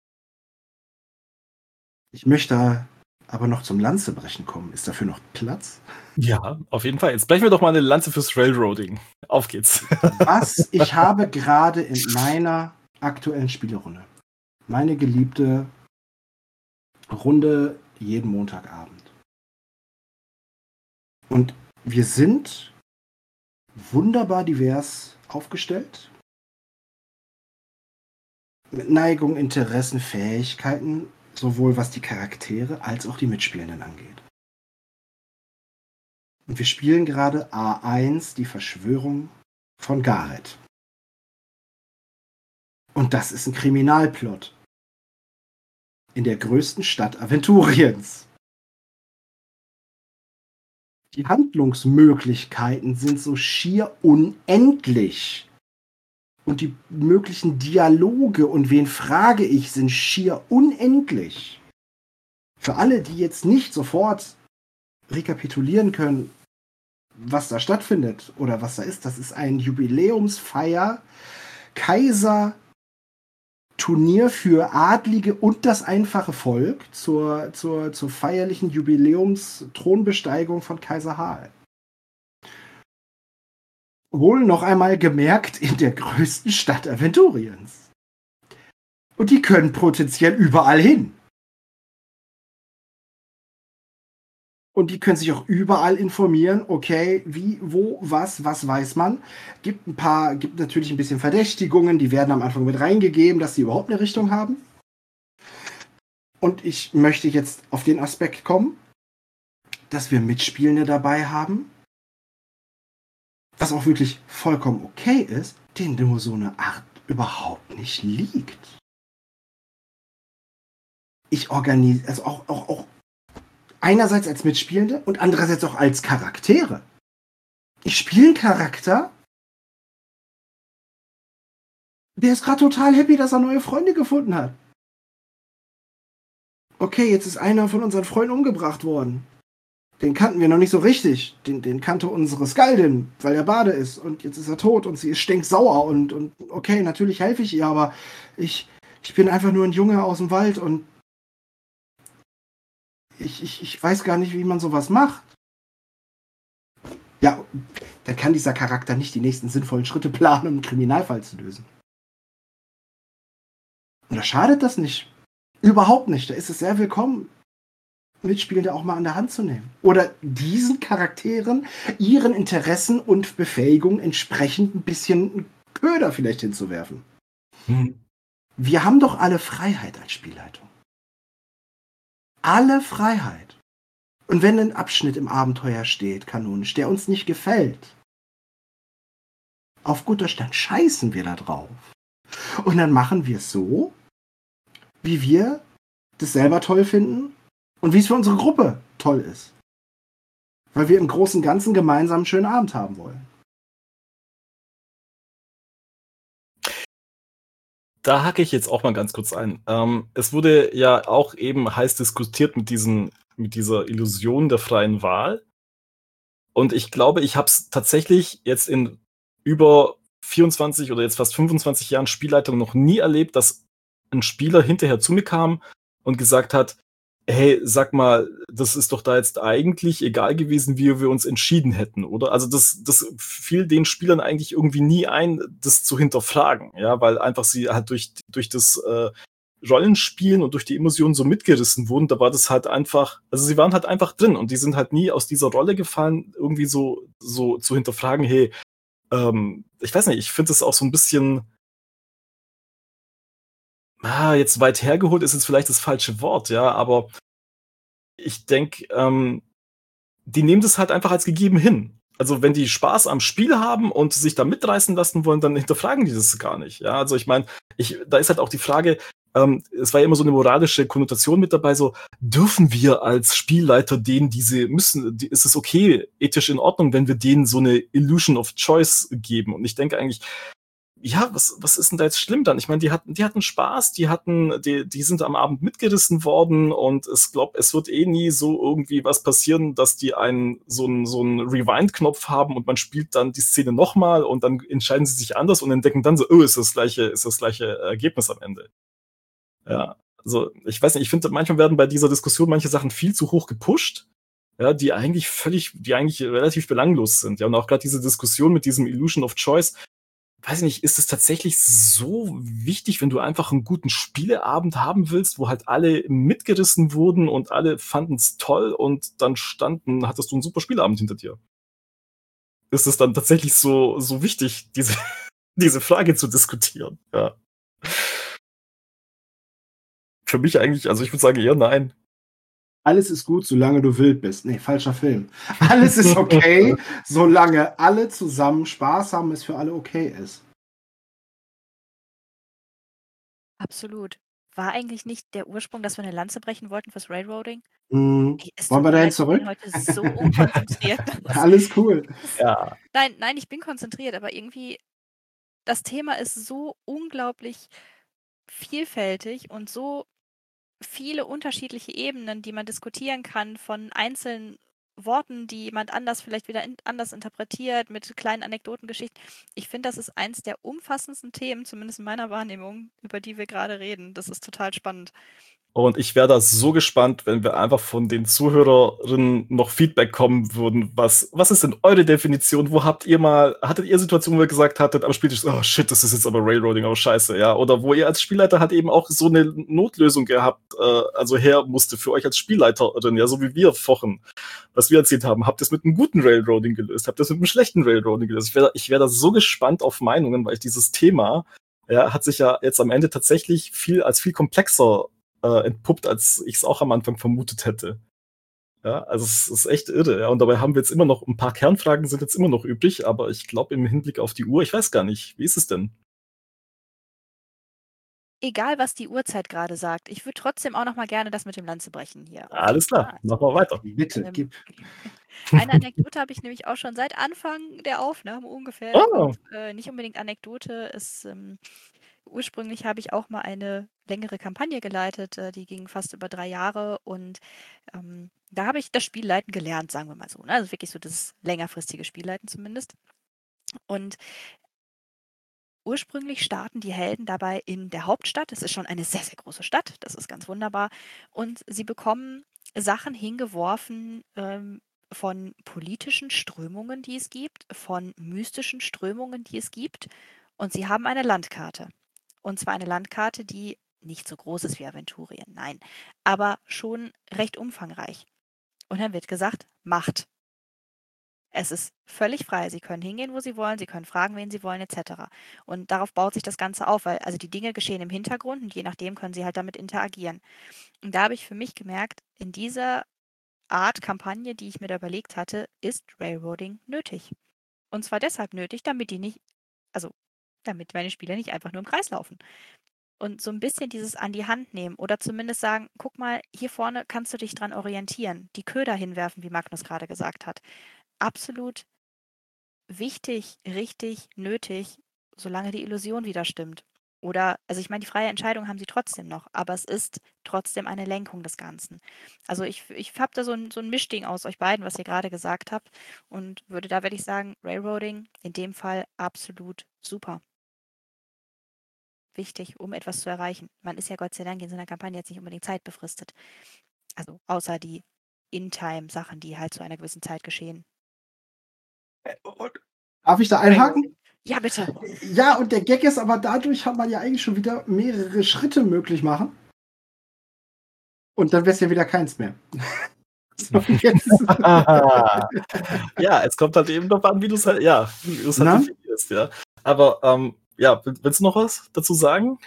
Ich möchte aber noch zum Lanzebrechen kommen. Ist dafür noch Platz? Ja, auf jeden Fall. Jetzt brechen wir doch mal eine Lanze fürs Railroading. Auf geht's. Was ich habe gerade in meiner aktuellen Spielerunde, meine geliebte Runde jeden Montagabend. Und wir sind wunderbar divers aufgestellt. Mit Neigung, Interessen, Fähigkeiten, sowohl was die Charaktere als auch die Mitspielenden angeht. Und wir spielen gerade A eins, die Verschwörung von Gareth. Und das ist ein Kriminalplot in der größten Stadt Aventuriens. Die Handlungsmöglichkeiten sind so schier unendlich. Und die möglichen Dialoge und wen frage ich, sind schier unendlich. Für alle, die jetzt nicht sofort rekapitulieren können, was da stattfindet oder was da ist, das ist ein Jubiläumsfeier, Kaiser-Turnier für Adlige und das einfache Volk zur, zur, zur feierlichen Jubiläums-Thronbesteigung von Kaiser Harald. Wohl noch einmal gemerkt in der größten Stadt Aventuriens. Und die können potenziell überall hin. Und die können sich auch überall informieren, okay, wie, wo, was, was weiß man. Gibt ein paar, gibt natürlich ein bisschen Verdächtigungen, die werden am Anfang mit reingegeben, dass sie überhaupt eine Richtung haben. Und ich möchte jetzt auf den Aspekt kommen, dass wir Mitspielende dabei haben, was auch wirklich vollkommen okay ist, denen nur so eine Art überhaupt nicht liegt. Ich organisiere, also auch, auch, auch einerseits als Mitspielende und andererseits auch als Charaktere. Ich spiele einen Charakter, der ist gerade total happy, dass er neue Freunde gefunden hat. Okay, jetzt ist einer von unseren Freunden umgebracht worden. Den kannten wir noch nicht so richtig. Den, den kannte unsere Skaldin, weil er Bade ist. Und jetzt ist er tot und sie ist stinksauer. Und, und okay, natürlich helfe ich ihr, aber ich, ich bin einfach nur ein Junge aus dem Wald und ich, ich, ich weiß gar nicht, wie man sowas macht. Ja, dann kann dieser Charakter nicht die nächsten sinnvollen Schritte planen, um einen Kriminalfall zu lösen. Und da schadet das nicht. Überhaupt nicht. Da ist es sehr willkommen, Mitspielende auch mal an der Hand zu nehmen. Oder diesen Charakteren ihren Interessen und Befähigungen entsprechend ein bisschen Köder vielleicht hinzuwerfen. Hm. Wir haben doch alle Freiheit als Spielleitung. Alle Freiheit. Und wenn ein Abschnitt im Abenteuer steht, kanonisch, der uns nicht gefällt, auf gut Deutsch, dann scheißen wir da drauf. Und dann machen wir es so, wie wir das selber toll finden und wie es für unsere Gruppe toll ist. Weil wir im Großen und Ganzen gemeinsam einen schönen Abend haben wollen. Da hacke ich jetzt auch mal ganz kurz ein. Ähm, es wurde ja auch eben heiß diskutiert mit diesen mit dieser Illusion der freien Wahl. Und ich glaube, ich habe es tatsächlich jetzt in über vierundzwanzig oder jetzt fast fünfundzwanzig Jahren Spielleitung noch nie erlebt, dass ein Spieler hinterher zu mir kam und gesagt hat: „Hey, sag mal, das ist doch da jetzt eigentlich egal gewesen, wie wir uns entschieden hätten“, oder? Also, das das fiel den Spielern eigentlich irgendwie nie ein, das zu hinterfragen, ja, weil einfach sie halt durch durch das, äh, Rollenspielen und durch die Emotionen so mitgerissen wurden. Da war das halt einfach, also, sie waren halt einfach drin und die sind halt nie aus dieser Rolle gefallen, irgendwie so so zu hinterfragen: „Hey, ähm“ ich weiß nicht, ich finde das auch so ein bisschen, ah, jetzt weit hergeholt ist jetzt vielleicht das falsche Wort, ja, aber ich denke, ähm, die nehmen das halt einfach als gegeben hin. Also, wenn die Spaß am Spiel haben und sich da mitreißen lassen wollen, dann hinterfragen die das gar nicht, ja? Also, ich meine, ich da ist halt auch die Frage, ähm, es war ja immer so eine moralische Konnotation mit dabei, so: Dürfen wir als Spielleiter denen diese müssen die ist es okay, ethisch in Ordnung, wenn wir denen so eine Illusion of Choice geben? Und ich denke eigentlich, ja, was was ist denn da jetzt schlimm dann? Ich meine, die hatten die hatten Spaß, die hatten die die sind am Abend mitgerissen worden und es glaube, es wird eh nie so irgendwie was passieren, dass die einen so 'n so 'n Rewind-Knopf haben und man spielt dann die Szene noch mal und dann entscheiden sie sich anders und entdecken dann so: „Oh, ist das gleiche ist das gleiche Ergebnis am Ende.“ Ja, also, ich weiß nicht, ich finde, manchmal werden bei dieser Diskussion manche Sachen viel zu hoch gepusht, ja, die eigentlich völlig die eigentlich relativ belanglos sind, ja, und auch grad diese Diskussion mit diesem Illusion of Choice, weiß ich nicht, ist es tatsächlich so wichtig, wenn du einfach einen guten Spieleabend haben willst, wo halt alle mitgerissen wurden und alle fanden's toll und dann standen hattest du 'n super Spieleabend hinter dir? Ist es dann tatsächlich so so wichtig, diese diese Frage zu diskutieren? Ja. Für mich eigentlich, also, ich würde sagen eher nein. Alles ist gut, solange du wild bist. Ne, falscher Film. Alles ist okay, solange alle zusammen Spaß haben, es für alle okay ist. Absolut. War eigentlich nicht der Ursprung, dass wir eine Lanze brechen wollten fürs Railroading? Mhm. Ey, es Wollen tut wir mir dahin leid, ich bin zurück? heute so unkonzentriert. Das Alles cool. ist Ja. nein, nein, ich bin konzentriert, aber irgendwie das Thema ist so unglaublich vielfältig und so viele unterschiedliche Ebenen, die man diskutieren kann, von einzelnen Worten, die jemand anders vielleicht wieder in anders interpretiert, mit kleinen Anekdotengeschichten. Ich finde, das ist eins der umfassendsten Themen, zumindest in meiner Wahrnehmung, über die wir gerade reden. Das ist total spannend. Und ich wäre da so gespannt, wenn wir einfach von den Zuhörerinnen noch Feedback kommen würden. Was was ist denn eure Definition? Wo habt ihr mal hattet ihr Situationen, wo ihr gesagt hattet am Spieltisch: „Oh shit, das ist jetzt aber Railroading, oh scheiße“, ja? Oder wo ihr als Spielleiter halt eben auch so eine Notlösung gehabt, äh, also her musste für euch als Spielleiterin, ja, so wie wir vorhin, was wir erzählt haben. Habt ihr's mit einem guten Railroading gelöst? Habt ihr's mit einem schlechten Railroading gelöst? Ich wäre ich wäre da so gespannt auf Meinungen, weil ich dieses Thema, ja, hat sich ja jetzt am Ende tatsächlich viel als viel komplexer äh, entpuppt, als ich es auch am Anfang vermutet hätte. Ja, also es ist echt irre, ja. Und dabei haben wir jetzt immer noch ein paar Kernfragen sind jetzt immer noch übrig, aber ich glaube im Hinblick auf die Uhr, ich weiß gar nicht, wie ist es denn? Egal, was die Uhrzeit gerade sagt, ich würde trotzdem auch noch mal gerne das mit dem Lanzebrechen hier aufnehmen, Alles klar, ne? machen Also, wir weiter. Bitte, ähm, gib. eine Anekdote habe ich nämlich auch schon seit Anfang der Aufnahme ungefähr Ah, und, äh, nicht unbedingt Anekdote, es, ähm ursprünglich habe ich auch mal eine längere Kampagne geleitet, äh, die ging fast über drei Jahre und, ähm, da habe ich das Spielleiten gelernt, sagen wir mal so, ne? Also, wirklich so das längerfristige Spielleiten zumindest. Und ursprünglich starten die Helden dabei in der Hauptstadt. Es ist schon eine sehr, sehr große Stadt, das ist ganz wunderbar. Und sie bekommen Sachen hingeworfen, ähm, von politischen Strömungen, die es gibt, von mystischen Strömungen, die es gibt. Und sie haben eine Landkarte. Und zwar eine Landkarte, die nicht so groß ist wie Aventurien, nein, aber schon recht umfangreich. Und dann wird gesagt, Macht. Es ist völlig frei. Sie können hingehen, wo Sie wollen, Sie können fragen, wen Sie wollen, et cetera. Und darauf baut sich das Ganze auf, weil also die Dinge geschehen im Hintergrund und je nachdem können Sie halt damit interagieren. Und da habe ich für mich gemerkt, in dieser Art Kampagne, die ich mir da überlegt hatte, ist Railroading nötig. Und zwar deshalb nötig, damit die nicht, also damit meine Spieler nicht einfach nur im Kreis laufen. Und so ein bisschen dieses an die Hand nehmen oder zumindest sagen: „Guck mal, hier vorne kannst du dich dran orientieren.“ Die Köder hinwerfen, wie Magnus gerade gesagt hat. Absolut wichtig, richtig, nötig, solange die Illusion wieder stimmt. Oder, also ich meine, die freie Entscheidung haben sie trotzdem noch, aber es ist trotzdem eine Lenkung des Ganzen. Also ich, ich habe da so ein, so ein Mischding aus euch beiden, was ihr gerade gesagt habt, und würde da wirklich sagen, Railroading in dem Fall absolut super. Wichtig, um etwas zu erreichen. Man ist ja Gott sei Dank in so einer Kampagne jetzt nicht unbedingt zeitbefristet. Also außer die In-Time-Sachen, die halt zu einer gewissen Zeit geschehen. Darf ich da einhaken? Ja, bitte. Ja, und der Gag ist aber, dadurch kann man ja eigentlich schon wieder mehrere Schritte möglich machen. Und dann wäre es ja wieder keins mehr. So, jetzt. Ja, es kommt halt eben darauf an, wie du es halt, ja, wie du es halt Na? definierst, ja. Aber ähm, ja, will- willst du noch was dazu sagen?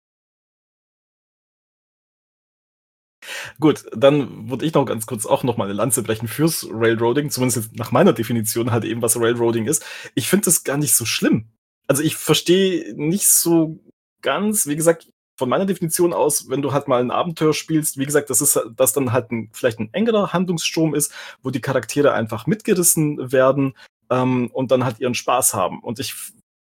Gut, dann würde ich noch ganz kurz auch noch mal eine Lanze brechen fürs Railroading, zumindest jetzt nach meiner Definition halt eben, was Railroading ist. Ich finde das gar nicht so schlimm. Also ich verstehe nicht so ganz, wie gesagt, von meiner Definition aus, wenn du halt mal ein Abenteuer spielst, wie gesagt, das ist, dass dann halt ein, vielleicht ein engerer Handlungsstrom ist, wo die Charaktere einfach mitgerissen werden ähm, und dann halt ihren Spaß haben. Und ich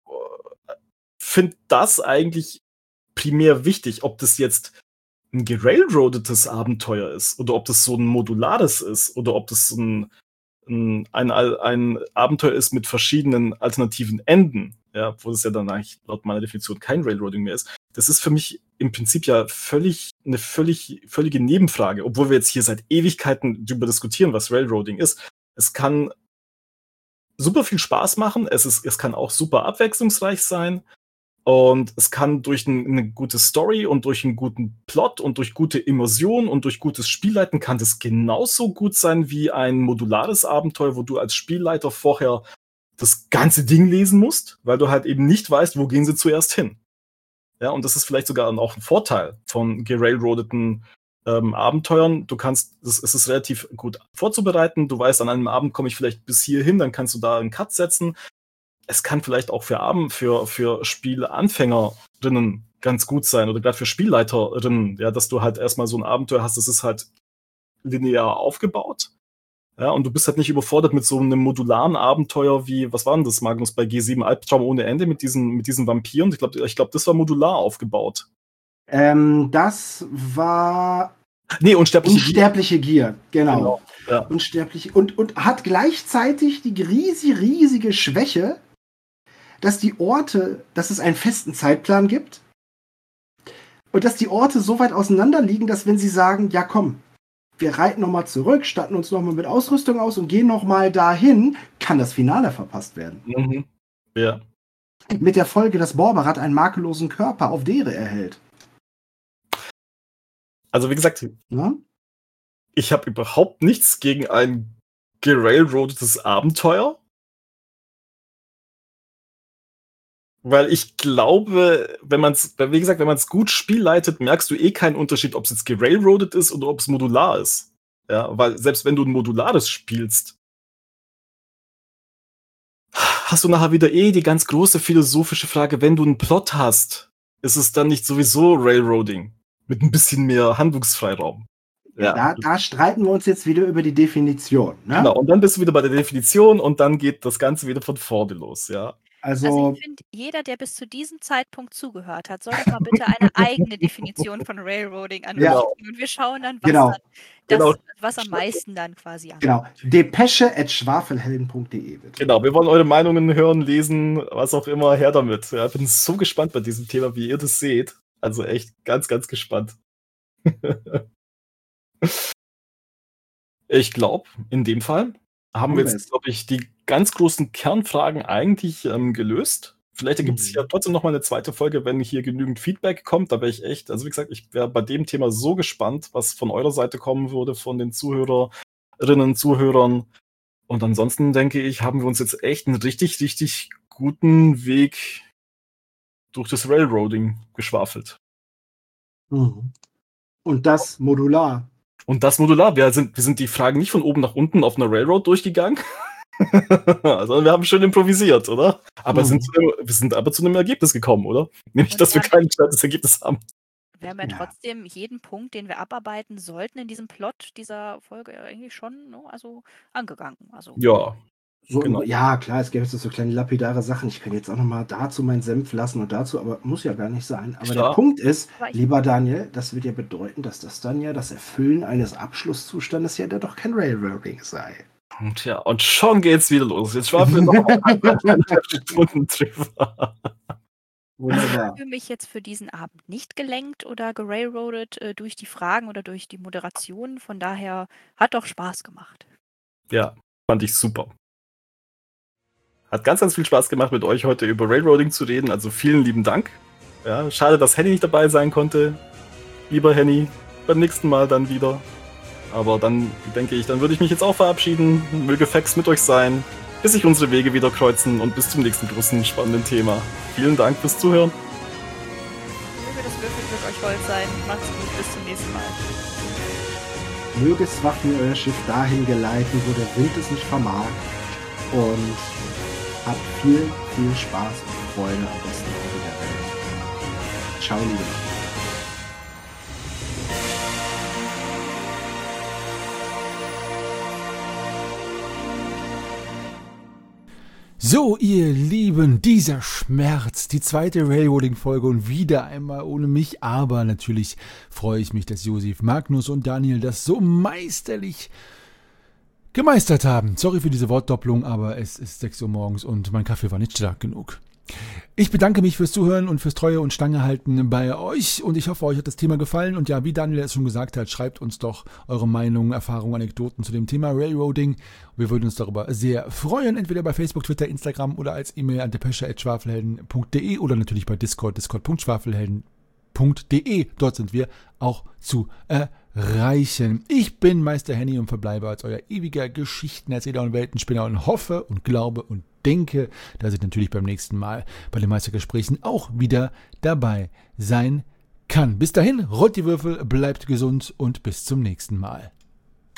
finde das eigentlich primär wichtig, ob das jetzt ein gerailroadetes Abenteuer ist oder ob das so ein modulares ist oder ob das so ein, ein, ein, ein Abenteuer ist mit verschiedenen alternativen Enden, ja, wo das ja dann eigentlich laut meiner Definition kein Railroading mehr ist. Das ist für mich im Prinzip ja völlig eine völlig völlige Nebenfrage, obwohl wir jetzt hier seit Ewigkeiten darüber diskutieren, was Railroading ist. Es kann super viel Spaß machen, es ist, es kann auch super abwechslungsreich sein. Und es kann durch ein, eine gute Story und durch einen guten Plot und durch gute Immersion und durch gutes Spielleiten kann das genauso gut sein wie ein modulares Abenteuer, wo du als Spielleiter vorher das ganze Ding lesen musst, weil du halt eben nicht weißt, wo gehen sie zuerst hin. Ja, und das ist vielleicht sogar auch ein Vorteil von gerailroadeten ähm, Abenteuern. Du kannst, das, es ist relativ gut vorzubereiten. Du weißt, an einem Abend komme ich vielleicht bis hierhin, dann kannst du da einen Cut setzen. Es kann vielleicht auch für Abend, für, für Spielanfängerinnen ganz gut sein oder gerade für Spielleiterinnen, ja, dass du halt erstmal so ein Abenteuer hast, das ist halt linear aufgebaut. Ja, und du bist halt nicht überfordert mit so einem modularen Abenteuer wie, was war denn das, Magnus, bei G sieben Albtraum ohne Ende mit diesen, mit diesen Vampiren? Ich glaube, ich glaub, das war modular aufgebaut. Ähm, das war Nee, unsterbliche Gier. Unsterbliche Gier, genau. Genau, ja. Unsterbliche und, und hat gleichzeitig die riesige, riesige Schwäche, dass die Orte, dass es einen festen Zeitplan gibt und dass die Orte so weit auseinander liegen, dass wenn sie sagen, ja komm, wir reiten nochmal zurück, statten uns nochmal mit Ausrüstung aus und gehen nochmal dahin, kann das Finale verpasst werden. Mhm. Ja. Mit der Folge, dass Borberat einen makellosen Körper auf Dere erhält. Also wie gesagt, Ja? ich habe überhaupt nichts gegen ein gerailroadetes Abenteuer. Weil ich glaube, wenn man es, wie gesagt, wenn man es gut spielleitet, merkst du eh keinen Unterschied, ob es jetzt gerailroadet ist oder ob es modular ist. Ja, weil selbst wenn du ein modulares spielst, hast du nachher wieder eh die ganz große philosophische Frage, wenn du einen Plot hast, ist es dann nicht sowieso Railroading mit ein bisschen mehr Handlungsfreiraum. Ja, Da, da streiten wir uns jetzt wieder über die Definition. Ne? genau. Und dann bist du wieder bei der Definition und dann geht das Ganze wieder von vorne los, ja. Also, Also ich finde, jeder, der bis zu diesem Zeitpunkt zugehört hat, soll doch mal bitte eine eigene Definition von Railroading an uns Ja. schicken. Und wir schauen dann, was, Genau. dann das, Genau. was am meisten dann quasi an. genau. Depesche at schwafelhelden punkt de bitte. Genau, wir wollen eure Meinungen hören, lesen, was auch immer, her damit. Ja, bin so gespannt bei diesem Thema, wie ihr das seht. Also echt ganz, ganz gespannt. Ich glaube, in dem Fall haben Haben wir wir jetzt, es. glaube ich, die ganz großen Kernfragen eigentlich ähm, gelöst. Vielleicht ergibt es Mhm. ja trotzdem noch mal eine zweite Folge, wenn hier genügend Feedback kommt. Da wäre ich echt, also wie gesagt, ich wäre bei dem Thema so gespannt, was von eurer Seite kommen würde, von den Zuhörerinnen, Zuhörern. Und ansonsten denke ich, haben wir uns jetzt echt einen richtig, richtig guten Weg durch das Railroading geschwafelt. Mhm. Und das modular. Und das modular. Wir sind, wir sind die Fragen nicht von oben nach unten auf einer Railroad durchgegangen, sondern wir haben schön improvisiert, oder? Aber Mhm. sind zu einem, wir sind aber zu einem Ergebnis gekommen, oder? Nämlich, Und dass wir wir kein gescheites Ergebnis haben. Wir haben ja Ja. trotzdem jeden Punkt, den wir abarbeiten sollten in diesem Plot dieser Folge irgendwie schon, ne, also angegangen. Also Ja. So, Genau. ja, klar, es gäbe jetzt so kleine lapidare Sachen. Ich kann jetzt auch noch mal dazu meinen Senf lassen und dazu, aber muss ja gar nicht sein. Aber der Klar. Punkt ist, Aber ich- lieber Daniel, das wird ja bedeuten, dass das dann ja das Erfüllen eines Abschlusszustandes ja doch kein Railroading sei. Und ja, und schon geht's wieder los. Jetzt schwafeln wir noch eineinhalb Stunden drüber. Wunderbar. Ich fühle mich jetzt für diesen Abend nicht gelenkt oder gerailroadet äh, durch die Fragen oder durch die Moderation. Von daher hat doch Spaß gemacht. Ja, fand ich super. Hat ganz, ganz viel Spaß gemacht, mit euch heute über Railroading zu reden. Also vielen lieben Dank. Ja, schade, dass Henny nicht dabei sein konnte. Lieber Henny, beim nächsten Mal dann wieder. Aber dann denke ich, dann würde ich mich jetzt auch verabschieden. Möge Fex mit euch sein, bis sich unsere Wege wieder kreuzen und bis zum nächsten großen, spannenden Thema. Vielen Dank fürs Zuhören. Möge das Würfelglück euch hold sein. Macht's gut, bis zum nächsten Mal. Möge Swafnir euer Schiff dahin geleiten, wo der Wind es nicht vermag. Und habt viel, viel Spaß und Freude am besten Ort der Welt. Ciao, liebe Leute. So, ihr Lieben, dieser Schmerz, die zweite Railroading-Folge und wieder einmal ohne mich, aber natürlich freue ich mich, dass Josef, Magnus und Daniel das so meisterlich gemeistert haben. Sorry für diese Wortdopplung, aber es ist sechs Uhr morgens und mein Kaffee war nicht stark genug. Ich bedanke mich fürs Zuhören und fürs treue und Stangehalten bei euch und ich hoffe, euch hat das Thema gefallen und ja, wie Daniel es schon gesagt hat, schreibt uns doch eure Meinungen, Erfahrungen, Anekdoten zu dem Thema Railroading. Wir würden uns darüber sehr freuen, entweder bei Facebook, Twitter, Instagram oder als E-Mail an depesche at schwafelhelden punkt de oder natürlich bei Discord, discord punkt schwafelhelden punkt de. Dort sind wir auch zu erreichen. Ich bin Meister Henny und verbleibe als euer ewiger Geschichtenerzähler und Weltenspinner und hoffe und glaube und denke, dass ich natürlich beim nächsten Mal bei den Meistergesprächen auch wieder dabei sein kann. Bis dahin, rollt die Würfel, bleibt gesund und bis zum nächsten Mal.